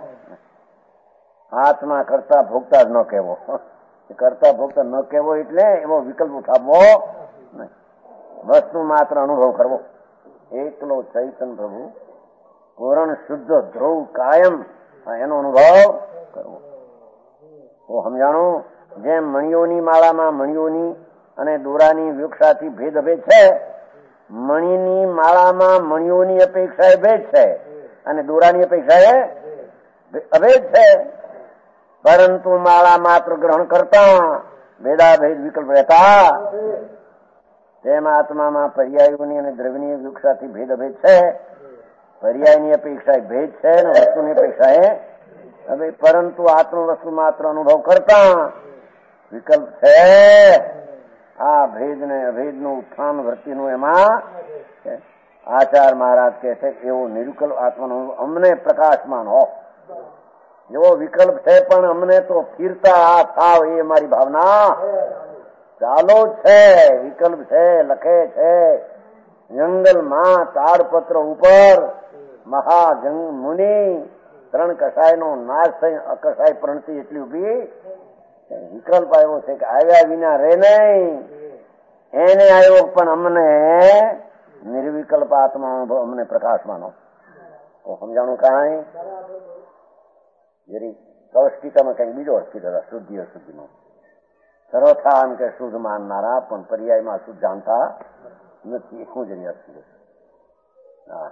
આત્મા કરતા ભોગતા જ ન કહેવો. કરતા ભોગતા ન કહેવો એટલે એવો વિકલ્પ ઉઠાવવો નહીં. વસ્તુ માત્ર અનુભવ કરવો. એકલો ચૈતન પ્રભુ પૂરણ શુદ્ધ ધ્રુવ કાયમ એનો અનુભવ કરવો. તો સમજાણું. જેમ મણીઓની માળામાં મણીઓની અને દોરાની વૃક્ષાથી ભેદ અભેદ છે, મણીની માળામાં મણીઓની અપેક્ષા એ ભેદ છે અને દોરાની અપેક્ષા એ અભેદ છે. પરંતુ માળા માત્ર ગ્રહણ કરતા ભેદાભેદ વિકલ્પ રહેતા તેમ આત્મામાં પર્યાયોની અને દ્રવ્યની વૃક્ષાથી ભેદ અભેદ છે. પર્યાયની અપેક્ષા ભેદ છે અને વસ્તુની અપેક્ષા એ હવે પરંતુ આત્મ વસ્તુ માત્ર અનુભવ કરતા વિકલ્પ છે. આ ભેદ ને અભેદ નું ઉત્થાન વૃત્તિનું એમાં આચાર મહારાજ કહે છે એવો નિર્વિકલ્પ આત્માનો અમને પ્રકાશમાન હો. એવો વિકલ્પ છે પણ અમને તો ફીરતા આ થાવ એ મારી ભાવના ચાલો છે. વિકલ્પ છે, લખે છે જંગલમાં તાડપત્ર ઉપર મહાજંગ મુનિ ત્રણ કસાયનો નાશ થઈ અકસાય પ્રણતિ એટલી ઉભી વિકલ્પ આવ્યો છે કે આવ્યા વિના રે નહીં. એને આવ્યો પણ અમને નિર્વિકલ્પ આત્મા અનુભવ અમને પ્રકાશમાનો. તો સમજાણું કાંઈ જરી સૌષ્ટિકામાં કઈક બીજો અર્થ કીધો શુદ્ધિ અશુદ્ધિનો. સર્વથા એમ કે શુદ્ધ માનનારા પણ પર્યાયમાં શુદ્ધ જાણતા નથી. શું જરી અર્થ કીધો? હા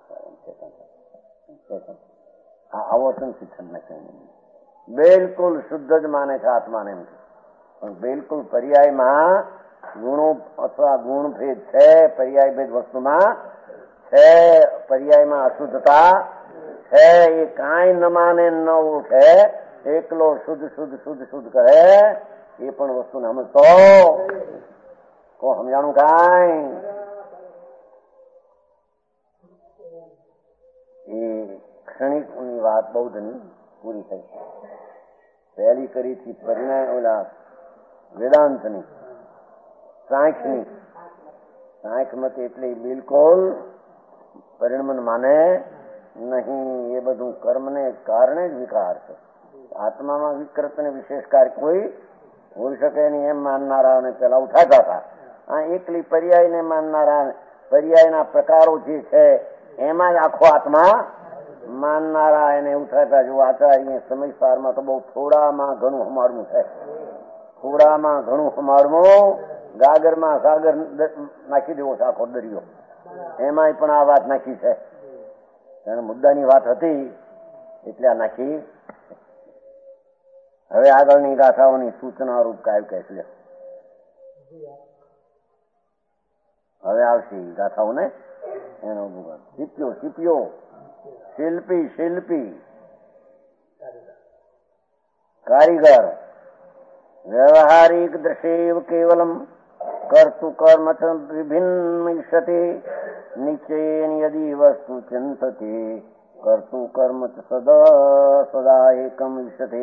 આવર્તન શિક્ષણ નથી. બિલકુલ શુદ્ધ જ માને છે આત્માને એમ, પણ બિલકુલ પર્યાયમાં ગુણો અથવા ગુણ ભેદ છે. પર્યાય ભેદ વસ્તુમાં છે. પર્યાયમાં અશુદ્ધતા છે. એ કાંઈ ન માને ન ઓળખે, એકલો શુદ્ધ શુદ્ધ શુદ્ધ શુદ્ધ કરે એ પણ વસ્તુને સમજતો તો સમજાણું કાંઈ. એ ક્ષણિકની વાત બૌદ્ધની પૂરી થઈ. પહેલી કરીથી પરિણામ ઓલા વેદાંતની સાંખ્યની સાંખ્ય મત એટલે બિલકુલ પરિણમન માને નહીં. એ બધું કર્મને કારણે જ વિકાર છે. આત્મામાં વિકૃત ને વિશેષ કાર્ય કોઈ હોઈ શકે નહીં એમ માનનારાઓને પેલા ઉઠાતા હતા. આ એકલી પર્યાયને માનનારા પર્યાયના પ્રકારો જે છે એમાં જ આખો આત્મા માનનારા એને ઉઠાતા. જો આચાર્ય સમય સારમાં તો બહુ થોડામાં ઘણું હમાડવું છે. થોડામાં ઘણું હમાડવું. ગાગરમાં સાગર નાખી દેવો છે આખો દરિયો. એમાંય પણ આ વાત નાખી છે. એને મુદ્દાની વાત હતી એટલે આ નાખી. હવે આગળની ગાથાઓની સૂચના રૂપ કાય કહે છે. હવે આવશે ગાથાઓને એનો શીપ્યો શીપ્યો શિલ્પી શિલ્પી કારીગર વ્યવહારિક દ્રશ્યવ કેવલમ કર્તુ કર્મ વિભિન્ન ઈષ્યતે નિશ્ચયેન યદિ વસ્તુ ચિંતતે કર્તુ કર્મ સદા સદા એકમ ઈષ્યતે.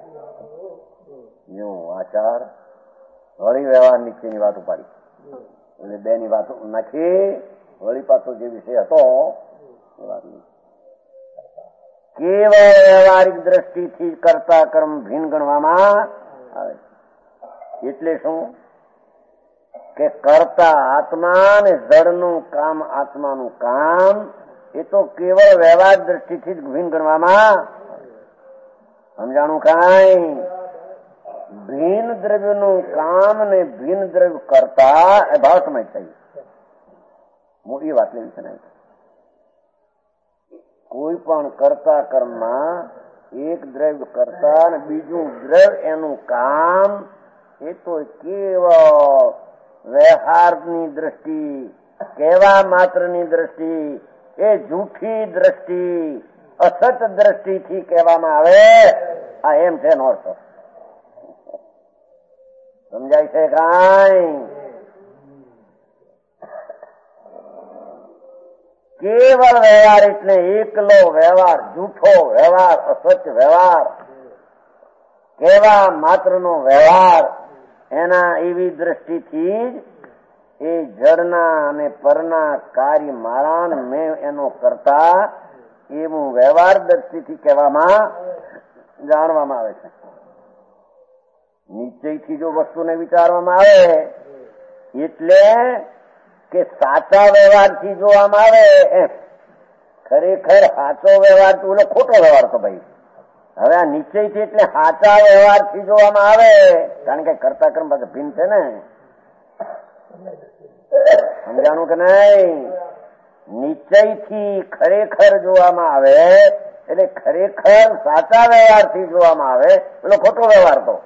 જો આચાર વળી વ્યવહાર નીચેની વાત ઉપાડી એટલે બે ની વાત નાખી. વળી પાછો જે વિષય હતો એ વાત કેવળ વ્યવહારિક દ્રષ્ટિથી કરતા કર્મ ભિન્ન ગણવામાં આવે. એટલે શું કે કરતા આત્મા ને જડનું કામ આત્માનું કામ એ તો કેવળ વ્યવહારિક દ્રષ્ટિથી જ ભિન્ન ગણવામાં. સમજાણું કાંઈ? ભિન્ન દ્રવ્યનું કામ ને ભિન્ન દ્રવ્ય કરતા એ ભાવ સમજ થઈ. મોટી વાત લેવી છે ને. કોઈ પણ કરતા કર્મમાં એક દ્રવ્ય કરતા અને બીજું દ્રવ્ય એનું કામ, એ તો કેવળ વ્યવહારની દ્રષ્ટિ, કેવા માત્રની દ્રષ્ટિ, એ જૂઠી દ્રષ્ટિ, અસત દ્રષ્ટિથી કહેવામાં આવે. આ એમ છે નો અર્થ સમજાય છે કાંઈ? કેવળ વ્યવહાર એટલે એકલો વ્યવહાર, જૂઠો વ્યવહાર, અસત્ય વ્યવહાર, કેવા માત્રનો વ્યવહાર, એના એવી દ્રષ્ટિથી જ એ જળના અને પરના કાર્ય મારા મેં એનો કરતા એવું વ્યવહાર દ્રષ્ટિથી કહેવામાં જાણવામાં આવે છે. નિશ્ચયથી જો વસ્તુને વિચારવામાં આવે એટલે કે સાચા વ્યવહારથી જોવામાં આવે એમ. ખરેખર સાચો વ્યવહાર તો ઓલો ખોટો વ્યવહાર તો ભાઈ. હવે આ નિશ્ચયથી એટલે સાચા વ્યવહારથી જોવામાં આવે, કારણ કે કરતા કર્મ પાસે ભિન્ન છે ને. સમજાણું કે નહીં? નિશ્ચયથી ખરેખર જોવામાં આવે એટલે ખરેખર સાચા વ્યવહારથી જોવામાં આવે, પેલો ખોટો વ્યવહાર તો.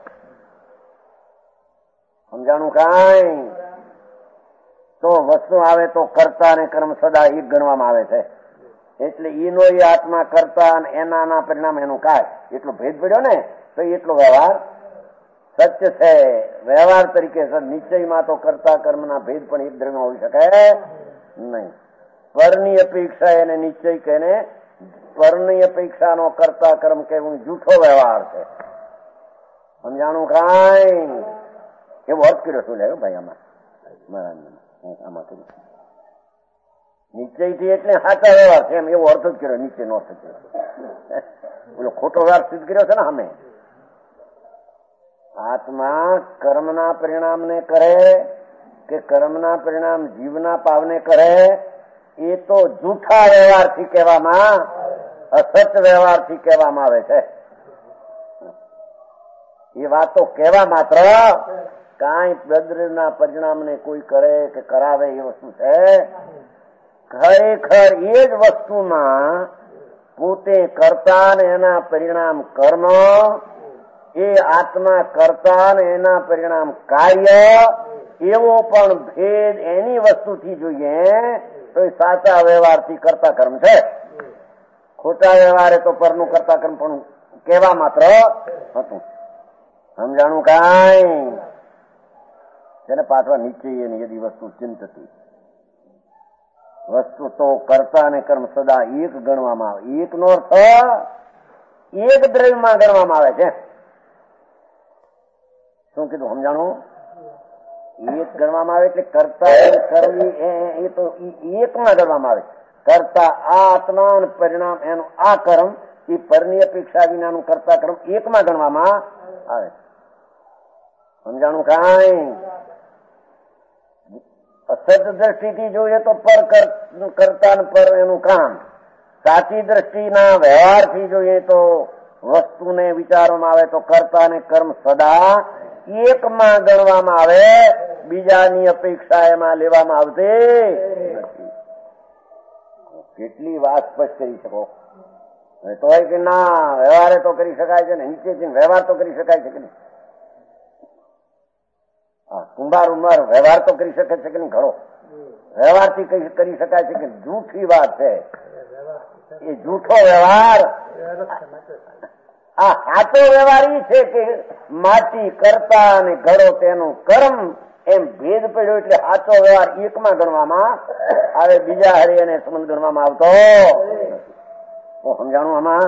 સમજાણું કાંઈ? તો વસ્તુ આવે તો કરતા અને કર્મ સદા એક ગણવામાં આવે છે. એટલે ઈનો એ આત્મા કરતા અને એના પરિણામ એનું કાય, એટલો ભેદ પડ્યો ને, તો એટલો વ્યવહાર સત્ય છે. વ્યવહાર તરીકે નિશ્ચયમાં તો કરતા કર્મના ભેદ પણ એક દ્રવ્યમાં હોઈ શકે નહીં. પરની અપેક્ષા એને નિશ્ચય કહેને, પરની અપેક્ષાનો કરતા કર્મ કહેવું જૂઠો વ્યવહાર છે. સમજાણું કાંઈ? એવો અર્થ કર્યો શું લેવો ભાઈ આમાં મહારાજ આમાં કર્યું નિશ્ચયથી એટલે સાચા વ્યવહાર છે એમ એવો અર્થ જ કર્યો, નિશ્ચય નો અર્થ કર્યો. બોલો ખોટો વ્યવહાર સિદ્ધ કર્યો છે ને અમે. આત્મા કર્મના પરિણામને કરે કે કર્મના પરિણામ જીવના પાવને કરે, એ તો જૂઠા વ્યવહારથી કહેવામાં, અસત વ્યવહારથી કહેવામાં આવે છે. એ વાતો કહેવા માત્ર, કાંઈ દ્રવ્યના પરિણામને કોઈ કરે કે કરાવે એ વસ્તુ છે. ખરેખર એ જ વસ્તુમાં પોતે કરતા ને એના પરિણામ કર્મ, એ આત્મા કરતા ને એના પરિણામ કાર્ય, એવો પણ ભેદ એની વસ્તુથી જોઈએ તો એ સાચા વ્યવહારથી કરતા કર્મ છે. ખોટા વ્યવહારે તો પરનું કરતા કર્મ પણ કહેવા માત્ર હતું. સમજાણું કાંઈ? જેને પાછવા નિશ્ચય યદી વસ્તુ ચિંતતી, વસ્તુ તો કરતા અને કર્મ સદા એક ગણવામાં આવે. એક નો અર્થ એક દ્રવ્યમાં ગણવામાં આવે છે. શું કીધું? સમજાણું? એક ગણવામાં આવે એટલે કરતા કરવી એ તો એકમાં ગણવામાં આવે. કરતા આ આત્મા અને પરિણામ એનું આ કર્મ, એ પરની અપેક્ષા વિનાનું કરતા કર્મ એકમાં ગણવામાં આવે. સમજાણું કાંઈ? અસત દ્રષ્ટિથી જોઈએ તો પર કરતા પર એનું કામ, સાચી દ્રષ્ટિના વ્યવહારથી જોઈએ તો વસ્તુને વિચારવામાં આવે તો કરતા ને કર્મ સદા એકમાં ગણવામાં આવે, બીજાની અપેક્ષા એમાં લેવામાં આવતી નથી. કેટલી વાત સ્પષ્ટ કરી શકો તો હોય કે ના વ્યવહારે તો કરી શકાય છે ને, નીચેથી વ્યવહાર તો કરી શકાય છે કે નહીં? કુંભાર ઉંભાર વ્યવહાર તો કરી શકે છે કે નહીં? ઘણો વ્યવહારથી કરી શકાય છે કે જૂઠી વાત છે એ જૂઠો વ્યવહાર. આ સાચો વ્યવહાર એ છે કે માટી કરતા અને ઘડો તેનું કર્મ, એમ ભેદ પડ્યો એટલે સાચો વ્યવહાર એકમાં ગણવામાં આવે, બીજા હરી એને સંબંધ ગણવામાં આવતો. સમજાણું? આમાં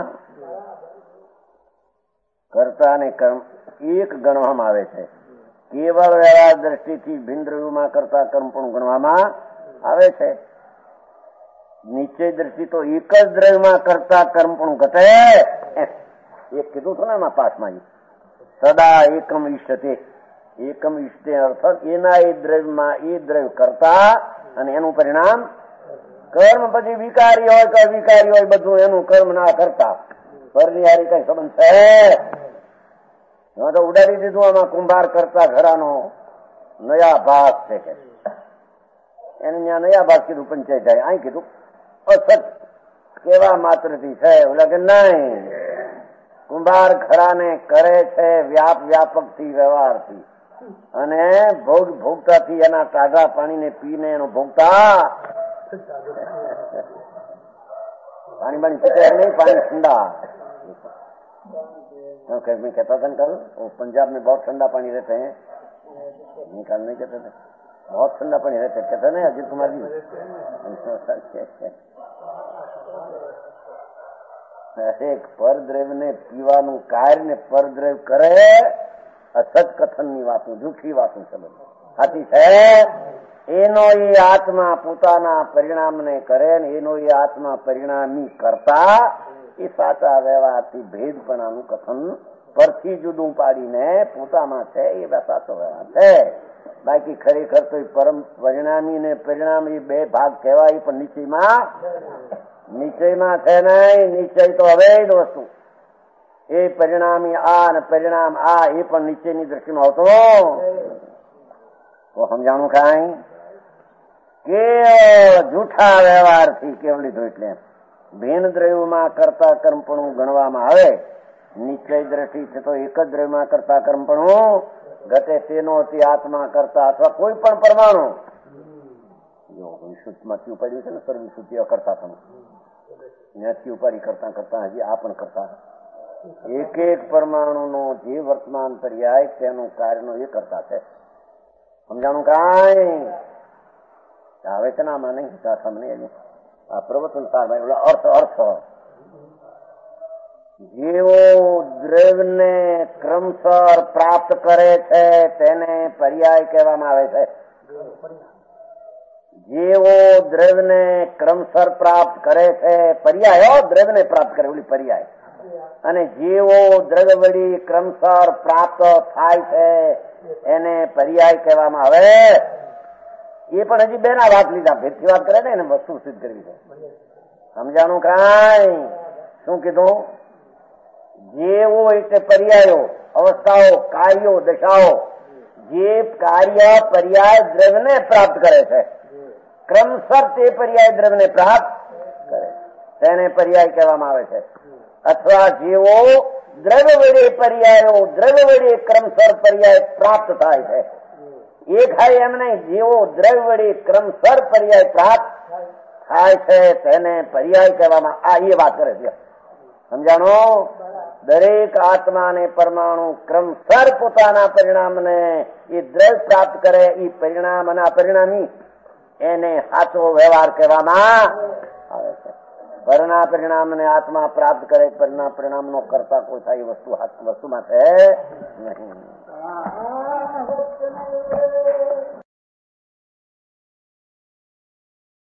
કરતા અને કર્મ એક ગણવામાં આવે છે. કેવળ વ્યવહાર દ્રષ્ટિથી ભિન્ન દ્રવ્યમાં કરતા કર્મ પણ ગણવામાં આવે છે. નિશ્ચય દ્રષ્ટિ તો એક જ દ્રવ્યમાં કરતા કર્મ પણ ઘટે. એક કીધું છું ને એમાં પાઠમાં, સદા એકમ ઈષ્ટતે. એકમ ઈષ્ટે અર્થ એના એ દ્રવ્યમાં એ દ્રવ્ય કરતા અને એનું પરિણામ કર્મ. પછી વિકારી હોય કે અવિકારી હોય બધું એનું કર્મ ના કરતા. પરની હારી કઈ સંબંધ છે? એમાં તો ઉડાડી દીધું. આમાં કુંભાર કરતા ઘરાનો નયા ભાગ છે કે એને ત્યાં નયા ભાગ કીધું પંચાયત થાય. અહીં કીધું અસત કેવા માત્રથી છે. ઓલા કે નહીં, કુંભાર ઘરાને કરે છે વ્યાપ વ્યાપક થી વ્યવહારથી અને ભોગ ભોગતાથી એના તાજા પાણીને પીને એનો ભોગતા पानी पानी पीते नहीं, पानी ठंडा। मैं कहता था कल वो पंजाब में बहुत ठंडा पानी रहते हैं, निकाल नहीं कहते थे, बहुत ठंडा पानी रहते कहते ना अजीत कुमार जी। એક પરદ્રવ્ય ને પીવાનું કાર્ય ને પરદ્રવ્ય કરે અસત કથન ની વાતો, જૂઠી વાતો છે બધી સાચી છે. એનો એ આત્મા પોતાના પરિણામને કરે ને એનો એ આત્મા પરિણામી કરતા એ સાચા વ્યવહારથી ભેદપણાનું કથન પરથી જુદું પાડીને પોતામાં છે એ સાચો વ્યવહાર છે. બાકી ખરેખર તો પરમ પરિણામી ને પરિણામ એ બે ભાગ કહેવાય, પણ નિશ્ચયમાં નિશ્ચયમાં છે નહીં. નિશ્ચય તો અવૈધ વસ્તુ. એ પરિણામી આ ને પરિણામ આ એ પણ નિશ્ચયની દ્રષ્ટિમાં આવતો તો સમજાણું કાંઈ કે જૂઠા વ્યવહારથી કેવ લીધું. એટલે ભિન્ન દ્રવ્યમાં કરતા કર્મપણું ગણવામાં આવે. નિશ્ચય દ્રષ્ટિ છે તો એક જ દ્રવ્યમાં કરતા કર્મપણું ઘટે તેનો અતિ આત્મા કરતા અથવા કોઈ પણ પરમાણુ વિશુદ્ધમાંથી ઉપાડ્યું છે ને સર્વશુદ્ધિ કરતા તમે ત્યાંથી ઉપાડી કરતા કરતા હજી આ પણ કરતા એક એક પરમાણુનો જે વર્તમાન પર્યાય તેનું કાર્યનો એ કરતા છે. સમજાણું કાંઈ આવે છે ને આમાં નહીં તમને આ પ્રવચન સાર અર્થ અર્થ જેવો દ્રવ્યને ક્રમસર પ્રાપ્ત કરે છે તેને પર્યાય કહેવામાં આવે છે. જેવો દ્રવ્યને ક્રમસર પ્રાપ્ત કરે છે પર્યાય, દ્રવ્યને પ્રાપ્ત કરે ઓલી પર્યાય, અને જેવો દ્રવ્ય વળી ક્રમસર પ્રાપ્ત થાય છે એને પર્યાય કહેવામાં આવે. એ પણ હજી બે ના વાત લીધા, ભેદથી વાત કરે ને એને વસ્તુ સિદ્ધ કરવી છે. સમજાણું કાંઈ શું કીધું? જેવો એટલે પર્યાયો, અવસ્થાઓ, કાર્યો, દશાઓ, જે કાર્ય પર્યાય દ્રવ્યને પ્રાપ્ત કરે છે ક્રમસર તે પર્યાય દ્રવ્યને પ્રાપ્ત કરે તેને પર્યાય કહેવામાં આવે છે. અથવા જેવો દ્રવ્ય વડે પર્યાયો દ્રવ્ય વડે ક્રમસર પર્યાય પ્રાપ્ત થાય છે. એ ખાય એમ નહીં, જેવો દ્રવ્ય વડે ક્રમસર પર્યાય પ્રાપ્ત થાય છે તેને પર્યાય કહેવામાં આ એ વાત કરે છે. સમજાણો? દરેક આત્મા ને પરમાણુ ક્રમસર પોતાના પરિણામને એ દ્રવ્ય પ્રાપ્ત કરે એ પરિણામ અને પરિણામી એને સાચો વ્યવહાર કહેવામાં આવે છે. પરના પરિણામને આત્મા પ્રાપ્ત કરે પરના પરિણામનો કરતા કોઈ થાય વસ્તુ વસ્તુમાં છે નહીં.